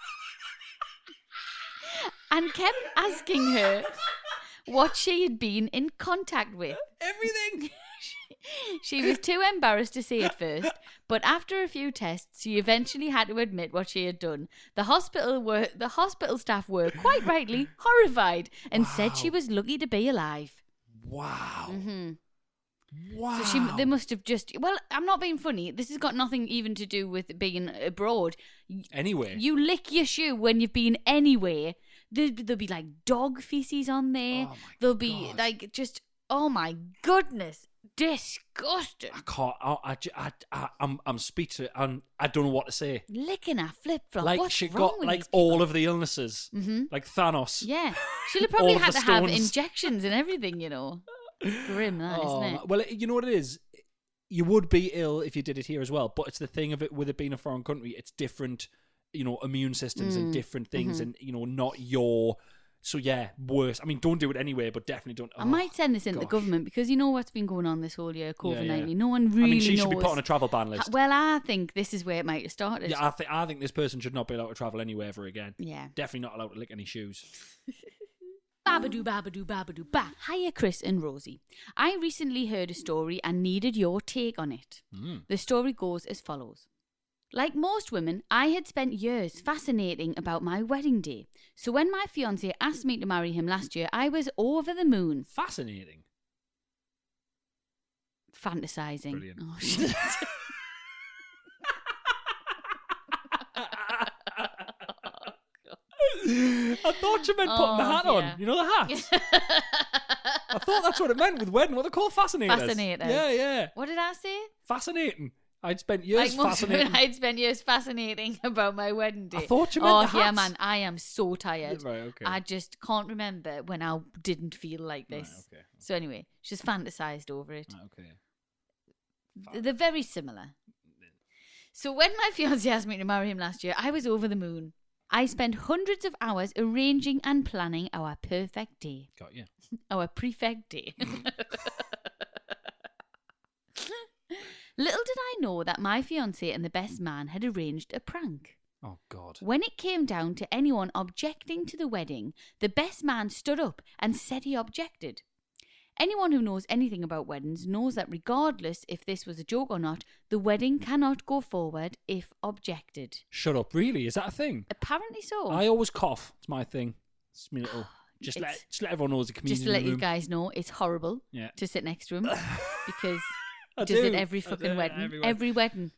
and kept asking her what she had been in contact with. Everything. She was too embarrassed to say at first, but after a few tests, she eventually had to admit what she had done. The hospital staff were, quite rightly, horrified and said she was lucky to be alive. Wow. Mm-hmm. Wow. So they must have just... Well, I'm not being funny. This has got nothing even to do with being abroad. Anyway. You lick your shoe when you've been anywhere. There'll be like dog feces on there. Oh my There'll be God. like just... Oh my goodness. Disgusting. I can't. I'm speechless. I don't know what to say. Licking a flip-flop. Like What's she wrong got with like these people? all of the illnesses, like Thanos. Yeah. She'll have probably All of had the to have stones. injections and everything, you know. Grim, that, Oh, isn't it? well, you know what it is. You would be ill if you did it here as well, but it's the thing of it with it being a foreign country. It's different, immune systems and different things, and not your. So yeah, worse. I mean, don't do it anyway, but definitely don't. I might send this in the gosh. government because you know what's been going on this whole year, COVID-19. Yeah. No one really knows. she should be put on a travel ban list. Well, I think this is where it might have started. Yeah, I think this person should not be allowed to travel anywhere ever again. Yeah. Definitely not allowed to lick any shoes. Babadoo, babadoo, babadoo, ba. Hiya, Chris and Rosie. I recently heard a story and needed your take on it. The story goes as follows. Like most women, I had spent years fascinating about my wedding day. So when my fiancé asked me to marry him last year, I was over the moon. Fascinating. Fantasizing. Brilliant. Oh, shit. I thought you meant putting the hat on. yeah. You know the hat? I thought that's what it meant with wedding. What they call fascinators. Fascinators. Yeah. What did I say? Fascinating. I'd spent years fascinating. I'd spent years fascinating about my wedding day. I thought you meant the yeah, hats. man, I am so tired. Right, okay. I just can't remember when I didn't feel like this. Right, okay. So anyway, she's fantasized over it. Right, okay. They're very similar. So when my fiancé asked me to marry him last year, I was over the moon. I spent hundreds of hours arranging and planning our perfect day. Got you. Our prefect day. Little did I know that my fiancé and the best man had arranged a prank. Oh, God. When it came down to anyone objecting to the wedding, the best man stood up and said he objected. Anyone who knows anything about weddings knows that regardless if this was a joke or not, the wedding cannot go forward if objected. Shut up. Really? Is that a thing? Apparently so. I always cough. It's my thing. It's me little... Just let everyone know there's a comedian Just to let in the you room. guys know, it's horrible to sit next to him because he does it every fucking wedding. Every wedding.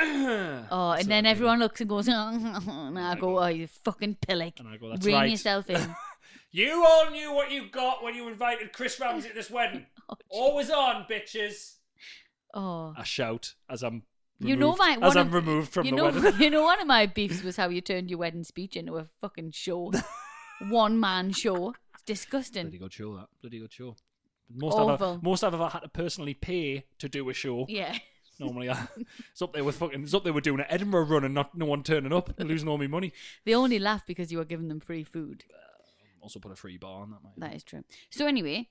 Oh, and then everyone looks and goes, and I go, oh, you fucking pillock. And I go, that's Rein right. yourself in. You all knew what you got when you invited Chris Ramsey to this wedding. Always on, bitches. Oh. I shout as I'm removed from the wedding. You know, one of my beefs was how you turned your wedding speech into a fucking show. One-man show. It's disgusting. Bloody good show, that. Bloody good show. Awful. Most I've ever had to personally pay to do a show. Yeah. Normally, it's up there with doing an Edinburgh run and no one turning up and losing all my money. They only laugh because you were giving them free food. Also put a free bar on that, mate. That is true. So anyway,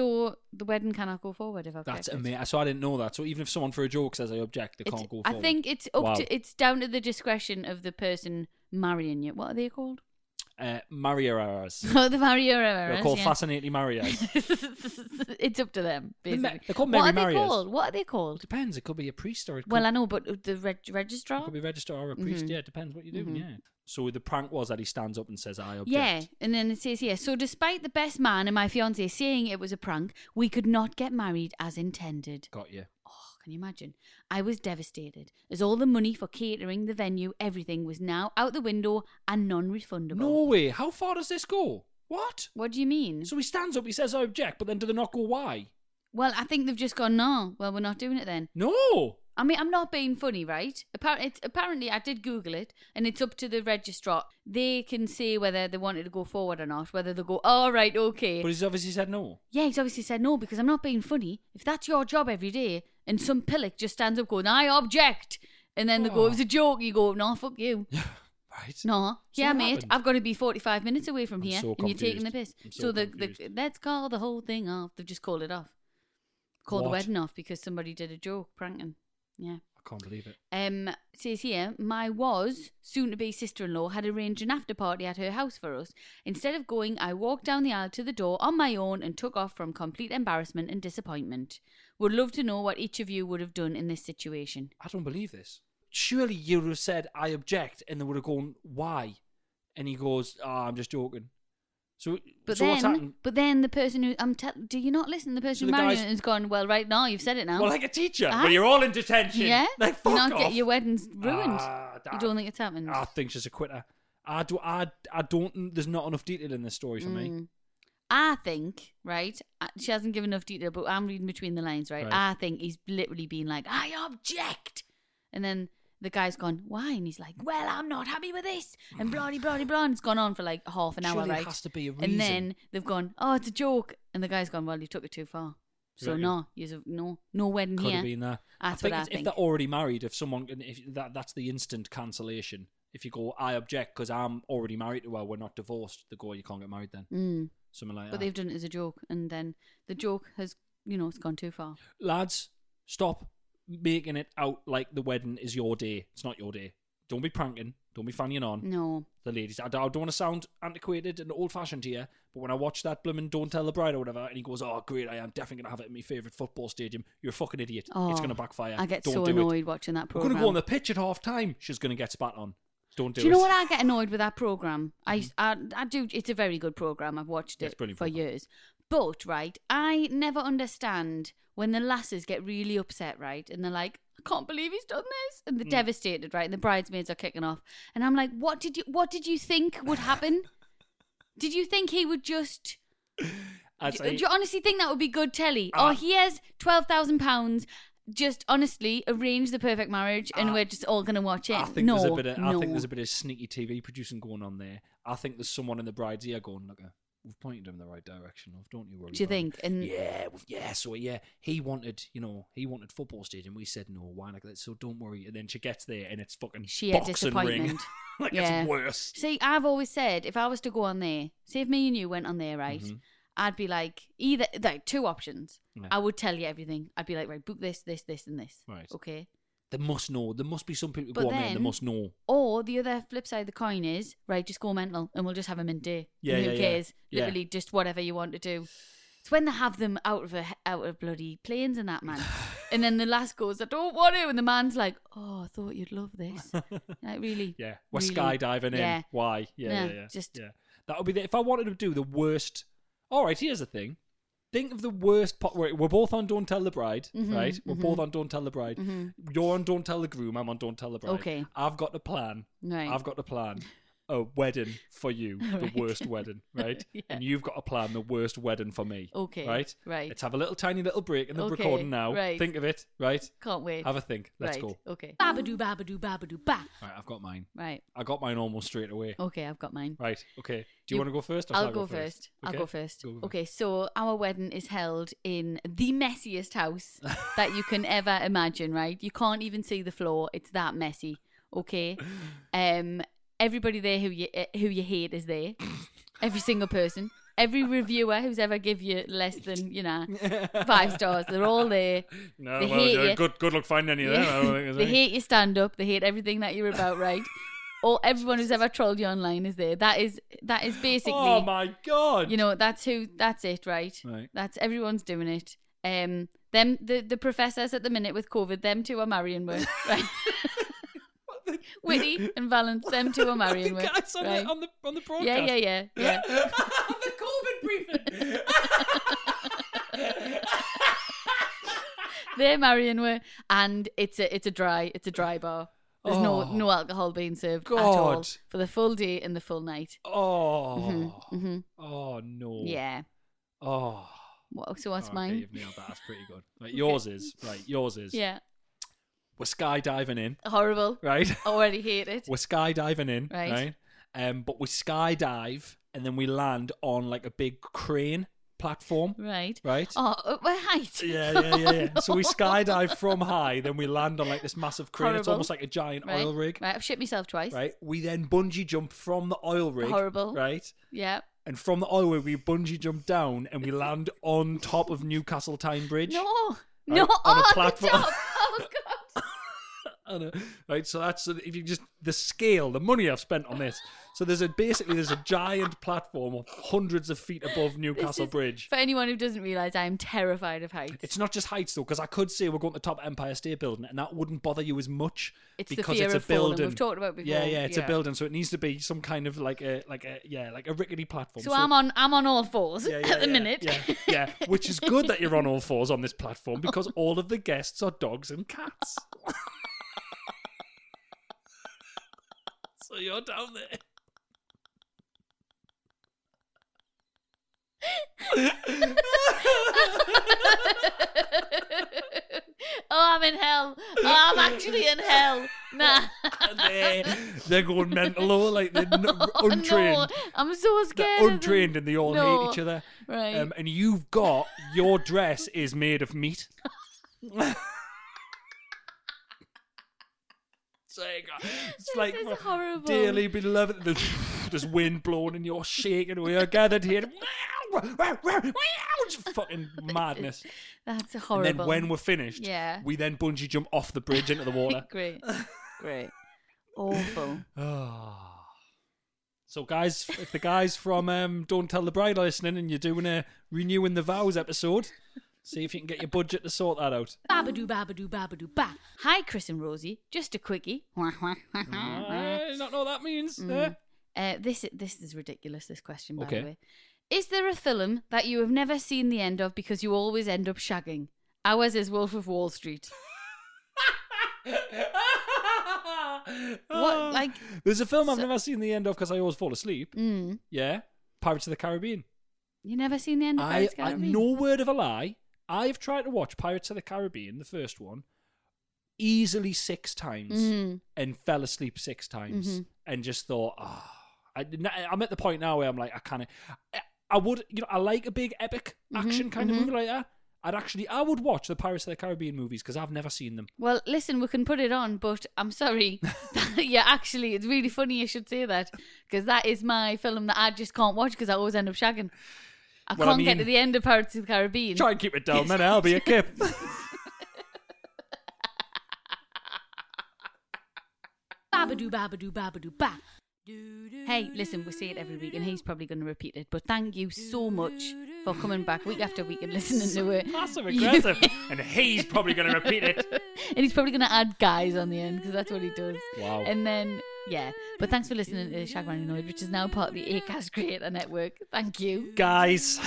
the wedding cannot go forward if objected. That's amazing. So I didn't know that. So even if someone for a joke says I object, they can't go forward. I think it's it's down to the discretion of the person marrying you. What are they called? Marriaras. Oh, the Marriaras. They're called Fascinating Marias. It's up to them, basically. They're called Mary Marias. What are they called? Depends. It could be a priest or it could... Well, I know, but the registrar? It could be a registrar or a priest. Yeah, it depends what you're doing, yeah. So the prank was that he stands up and says, I object. Yeah, and then it says here, so despite the best man and my fiancé saying it was a prank, we could not get married as intended. Got you. Oh, can you imagine? I was devastated, as all the money for catering, the venue, everything was now out the window and non-refundable. No way. How far does this go? What? What do you mean? So he stands up, he says, I object, but then do they not go, why? Well, I think they've just gone, no, well, we're not doing it then. No! I mean, I'm not being funny, right? Apparently, I did Google it, and it's up to the registrar. They can say whether they wanted to go forward or not, whether they go, oh, right, okay. But he's obviously said no. Yeah, he's obviously said no, because I'm not being funny. If that's your job every day, and some pillock just stands up going, I object, and then they go, it was a joke, you go, no, fuck you. Right. No. So yeah, what mate, happened? I've got to be 45 minutes away from here, so and you're taking the confused. piss. I'm so the confused. let's call the whole thing off. They've just called it off. Called the What? wedding off because somebody did a joke pranking. Yeah. I can't believe it. It says here, my soon-to-be sister-in-law had arranged an after-party at her house for us. Instead of going, I walked down the aisle to the door on my own and took off from complete embarrassment and disappointment. Would love to know what each of you would have done in this situation. I don't believe this. Surely you would have said, I object, and they would have gone, why? And he goes, I'm just joking. So what's happened? But then the person who do you not listen? The person who married him has gone, well, right now you've said it now. Well, like a teacher, when you're all in detention. Yeah, like fuck not off. get your weddings ruined. You don't think it's happened? I think she's a quitter. I don't. There's not enough detail in this story for me. I think, right, she hasn't given enough detail, but I'm reading between the lines, right? I think he's literally been like, I object. And then the guy's gone, why? And he's like, well, I'm not happy with this. And blah, blah, blah, blah. And it's gone on for like half an hour, Surely right? It has to be a reason. And then they've gone, oh, it's a joke. And the guy's gone, well, you took it too far. So no wedding Could here. have been there. That's what what I If think. they're already married, if that's the instant cancellation. If you go, I object because I'm already married to her, we're not divorced. They go, you can't get married then. Something like that. But they've done it as a joke, and then the joke has, it's gone too far. Lads, stop making it out like the wedding is your day. It's not your day. Don't be pranking. Don't be fannying on. No. The ladies. I don't want to sound antiquated and old-fashioned here, but when I watch that blooming Don't Tell the Bride or whatever, and he goes, oh, great, I am definitely going to have it in my favourite football stadium, you're a fucking idiot. Oh, it's going to backfire. I get Don't so do annoyed it. watching that We're programme. going to go on the pitch at half-time. She's going to get spat on. Don't do it. Do you know what I get annoyed with that programme? I do. It's a very good programme. I've watched it for programme. years. But, right, I never understand when the lasses get really upset, right? And they're like, I can't believe he's done this. And they're devastated, right? And the bridesmaids are kicking off. And I'm like, what did you think would happen? Did you think he would just... Do you honestly think that would be good telly? Oh, here's £12,000. just honestly arrange the perfect marriage and we're just all going to watch it. I think there's a bit of sneaky TV producing going on there. I think there's someone in the bride's ear going, look, we've pointed him in the right direction. Don't you worry. Do you about think? it. And So he wanted football stadium. We said no, why not? So don't worry. And then she gets there and it's fucking sheer boxing ring. disappointment. It's worse. See, I've always said if I was to go on there, say if me and you went on there, right? Mm-hmm. I'd be like either like two options. Yeah. I would tell you everything. I'd be like, right, book this, this, this, and this. Right. Okay. They must know. There must be some people who But go on there then- and they must know. Or the other flip side of the coin is, right, just go mental and we'll just have a mint day. Yeah, And who yeah, cares? yeah. Literally just whatever you want to do. It's when they have them out of bloody planes and that, man. And then the last goes, I don't want to. And the man's like, oh, I thought you'd love this. Like, really? Yeah. We're really? skydiving in. Yeah. Why? Yeah, Yeah. just- That would be if I wanted to do the worst. All right, here's the thing. Think of the worst. We're both on Don't Tell the Bride, right? We're both on Don't Tell the Bride. You're on Don't Tell the Groom. I'm on Don't Tell the Bride. Okay. I've got the plan. Right. I've got the plan. A wedding for you, the worst wedding, right? Yeah. And you've got a plan, the worst wedding for me. Okay, Right? right. Let's have a tiny little break in the Okay, recording now. right. Think of it, right? Can't wait. Have a think. Let's right. go. Okay. Babadoo, babadoo, babadoo, ba. Right, I've got mine. Right. I got mine almost straight away. Okay, I've got mine. Right, okay. Do you want to go first? Or I'll shall I go first. Okay? I'll go first. Go. Okay, so our wedding is held in the messiest house that you can ever imagine, right? You can't even see the floor. It's that messy. Okay. Everybody there who you hate is there. Every single person. Every reviewer who's ever give you less than 5 stars, they're all there. No, They hate you. good luck finding any of them. I don't think there's They any. hate your stand up. They hate everything that you're about, right? Or everyone who's ever trolled you online is there. That is basically. Oh my god! That's it, right? Right. That's everyone's doing it. The professors at the minute with COVID, them two are marrying with, right? Whitney and Valence, them two are marrying the with, guys on right? the broadcast. Yeah. The COVID briefing. They're marrying with, and it's a dry bar. There's no alcohol being served at all God. for the full day and the full night. Oh. Oh no. Yeah. Oh. So what's Okay, mine? you've nailed that. That's pretty good. Right, yours is. Yeah. We're skydiving in, Horrible. right? Already hate it. We're skydiving in, Right. right? But we skydive and then we land on like a big crane platform, Right. right? Oh, we're height. Yeah. So we skydive from high, then we land on like this massive crane. It's Horrible. almost like a giant Right. oil rig, Right. I've shit myself twice. right? We then bungee jump from the oil rig, Horrible. right? Yeah. And from the oil rig, we bungee jump down and we land on top of Newcastle Tyne Bridge. No. Right, No. on a The platform. top. Oh God. I know. Right, so that's if you just the scale, the money I've spent on this. So there's a giant platform hundreds of feet above Newcastle Bridge. For anyone who doesn't realise, I am terrified of heights. It's not just heights though, because I could say we're going to the top of Empire State Building, and that wouldn't bother you as much. It's the because fear it's a of falling. building. We've talked about before. Yeah, it's a building, so it needs to be some kind of like a rickety platform. So I'm on all fours at the minute. Yeah, which is good that you're on all fours on this platform because all of the guests are dogs and cats. So you're down there. Oh, I'm in hell. Oh, I'm actually in hell. Nah. They're going mental, though, like they're untrained. No, I'm so scared. They're of them. untrained and they all No. hate each other. Right. And you've got your dress is made of meat. It's like is horrible. dearly beloved. There's wind blowing and you're shaking. We are gathered here. Just fucking madness. That's horrible. And then when we're finished, Yeah. we then bungee jump off the bridge into the water. Great. Awful. So, guys, if the guys from Don't Tell the Bride are listening and you're doing a Renewing the Vows episode, see if you can get your budget to sort that out. Babadoo, babadoo, babadoo, ba. Hi, Chris and Rosie. Just a quickie. I don't know what that means. This is ridiculous, this question, by Okay. the way. Is there a film that you have never seen the end of because you always end up shagging? Ours is Wolf of Wall Street. What, like... There's a film I've never seen the end of because I always fall asleep. Yeah. Pirates of the Caribbean. You never seen the end of Pirates of the Caribbean? No word of a lie. I've tried to watch Pirates of the Caribbean, the first one, easily 6 times and fell asleep 6 times and just thought, I'm at the point now where I'm like, I would, I like a big epic action kind of movie like that. I would watch the Pirates of the Caribbean movies because I've never seen them. Well, listen, we can put it on, but I'm sorry. Yeah, actually, it's really funny you should say that, because that is my film that I just can't watch because I always end up shagging. I can't get to the end of Pirates of the Caribbean. Try and keep it down, then I'll be a kip. Babadoo, babadoo, babadoo, ba. Hey, listen, we say it every week and he's probably going to repeat it, but thank you so much for coming back week after week and listening to it. Passive aggressive. And he's probably going to repeat it. And he's probably going to add guys on the end because that's what he does. Wow. And then, yeah. But thanks for listening to Shagman Annoyed, which is now part of the Acast Creator Network. Thank you. Guys.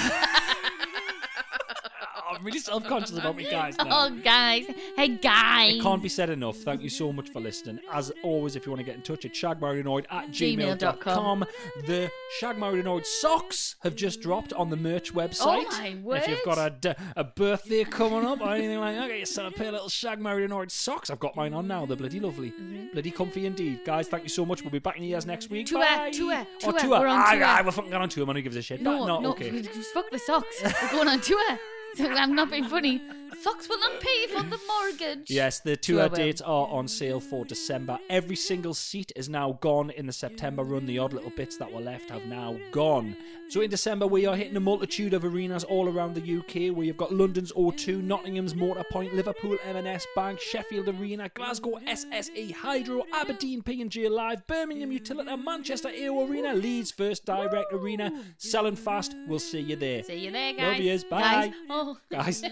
I'm really self-conscious about me guys now. Oh, guys. Hey, guys. It can't be said enough. Thank you so much for listening. As always, if you want to get in touch, it's shagmarriedannoyed@gmail.com. The Shagmarriedannoyed socks have just dropped on the merch website. Oh, my word. If you've got a birthday coming up or anything like that, get yourself a pair of little Shagmarriedannoyed socks. I've got mine on now. They're bloody lovely. Bloody comfy indeed. Guys, thank you so much. We'll be back in your ears next week. Tour. We're on tour. We're fucking going on tour. Man, who gives a shit? No, okay. Fuck the socks. We're going on tour. I'm not being funny. Socks will not pay for the mortgage. Yes, the tour dates are on sale for December. Every single seat is now gone in the September run. The odd little bits that were left have now gone. So in December, we are hitting a multitude of arenas all around the UK. We have got London's O2, Nottingham's Motorpoint, Liverpool M&S Bank, Sheffield Arena, Glasgow SSE, Hydro, Aberdeen P&G Live, Birmingham Utilita, Manchester AO Arena, Leeds First Direct Arena. Selling fast. We'll see you there. See you there, guys. Love yous. Bye. Guys. Oh. Guys.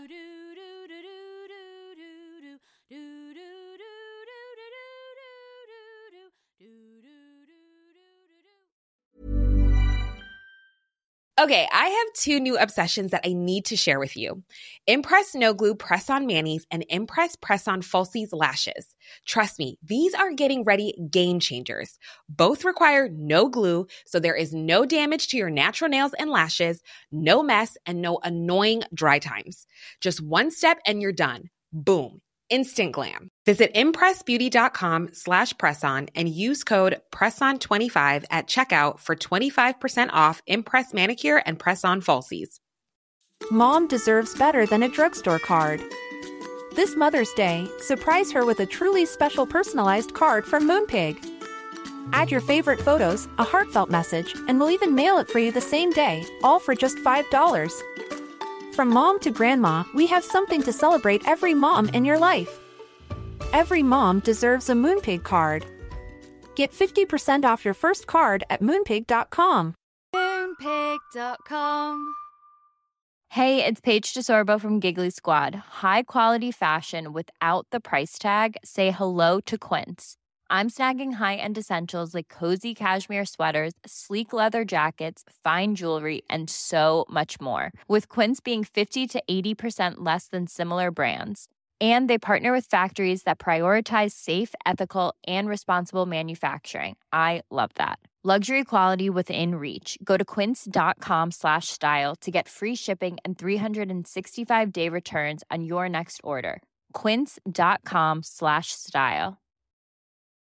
Okay, I have 2 new obsessions that I need to share with you. Impress No Glue Press-On Manis and Impress Press-On Falsies Lashes. Trust me, these are getting ready game changers. Both require no glue, so there is no damage to your natural nails and lashes, no mess, and no annoying dry times. Just one step and you're done. Boom. Instant glam. Visit impressbeauty.com/presson and use code PRESSON25 at checkout for 25% off Impress Manicure and Press-On Falsies. Mom deserves better than a drugstore card. This Mother's Day, surprise her with a truly special personalized card from Moonpig. Add your favorite photos, a heartfelt message, and we'll even mail it for you the same day, all for just $5. From mom to grandma, we have something to celebrate every mom in your life. Every mom deserves a Moonpig card. Get 50% off your first card at moonpig.com. Moonpig.com. Hey, it's Paige DeSorbo from Giggly Squad. High quality fashion without the price tag. Say hello to Quince. I'm snagging high-end essentials like cozy cashmere sweaters, sleek leather jackets, fine jewelry, and so much more. With Quince being 50 to 80% less than similar brands. And they partner with factories that prioritize safe, ethical, and responsible manufacturing. I love that. Luxury quality within reach. Go to quince.com/style to get free shipping and 365-day returns on your next order. Quince.com/style.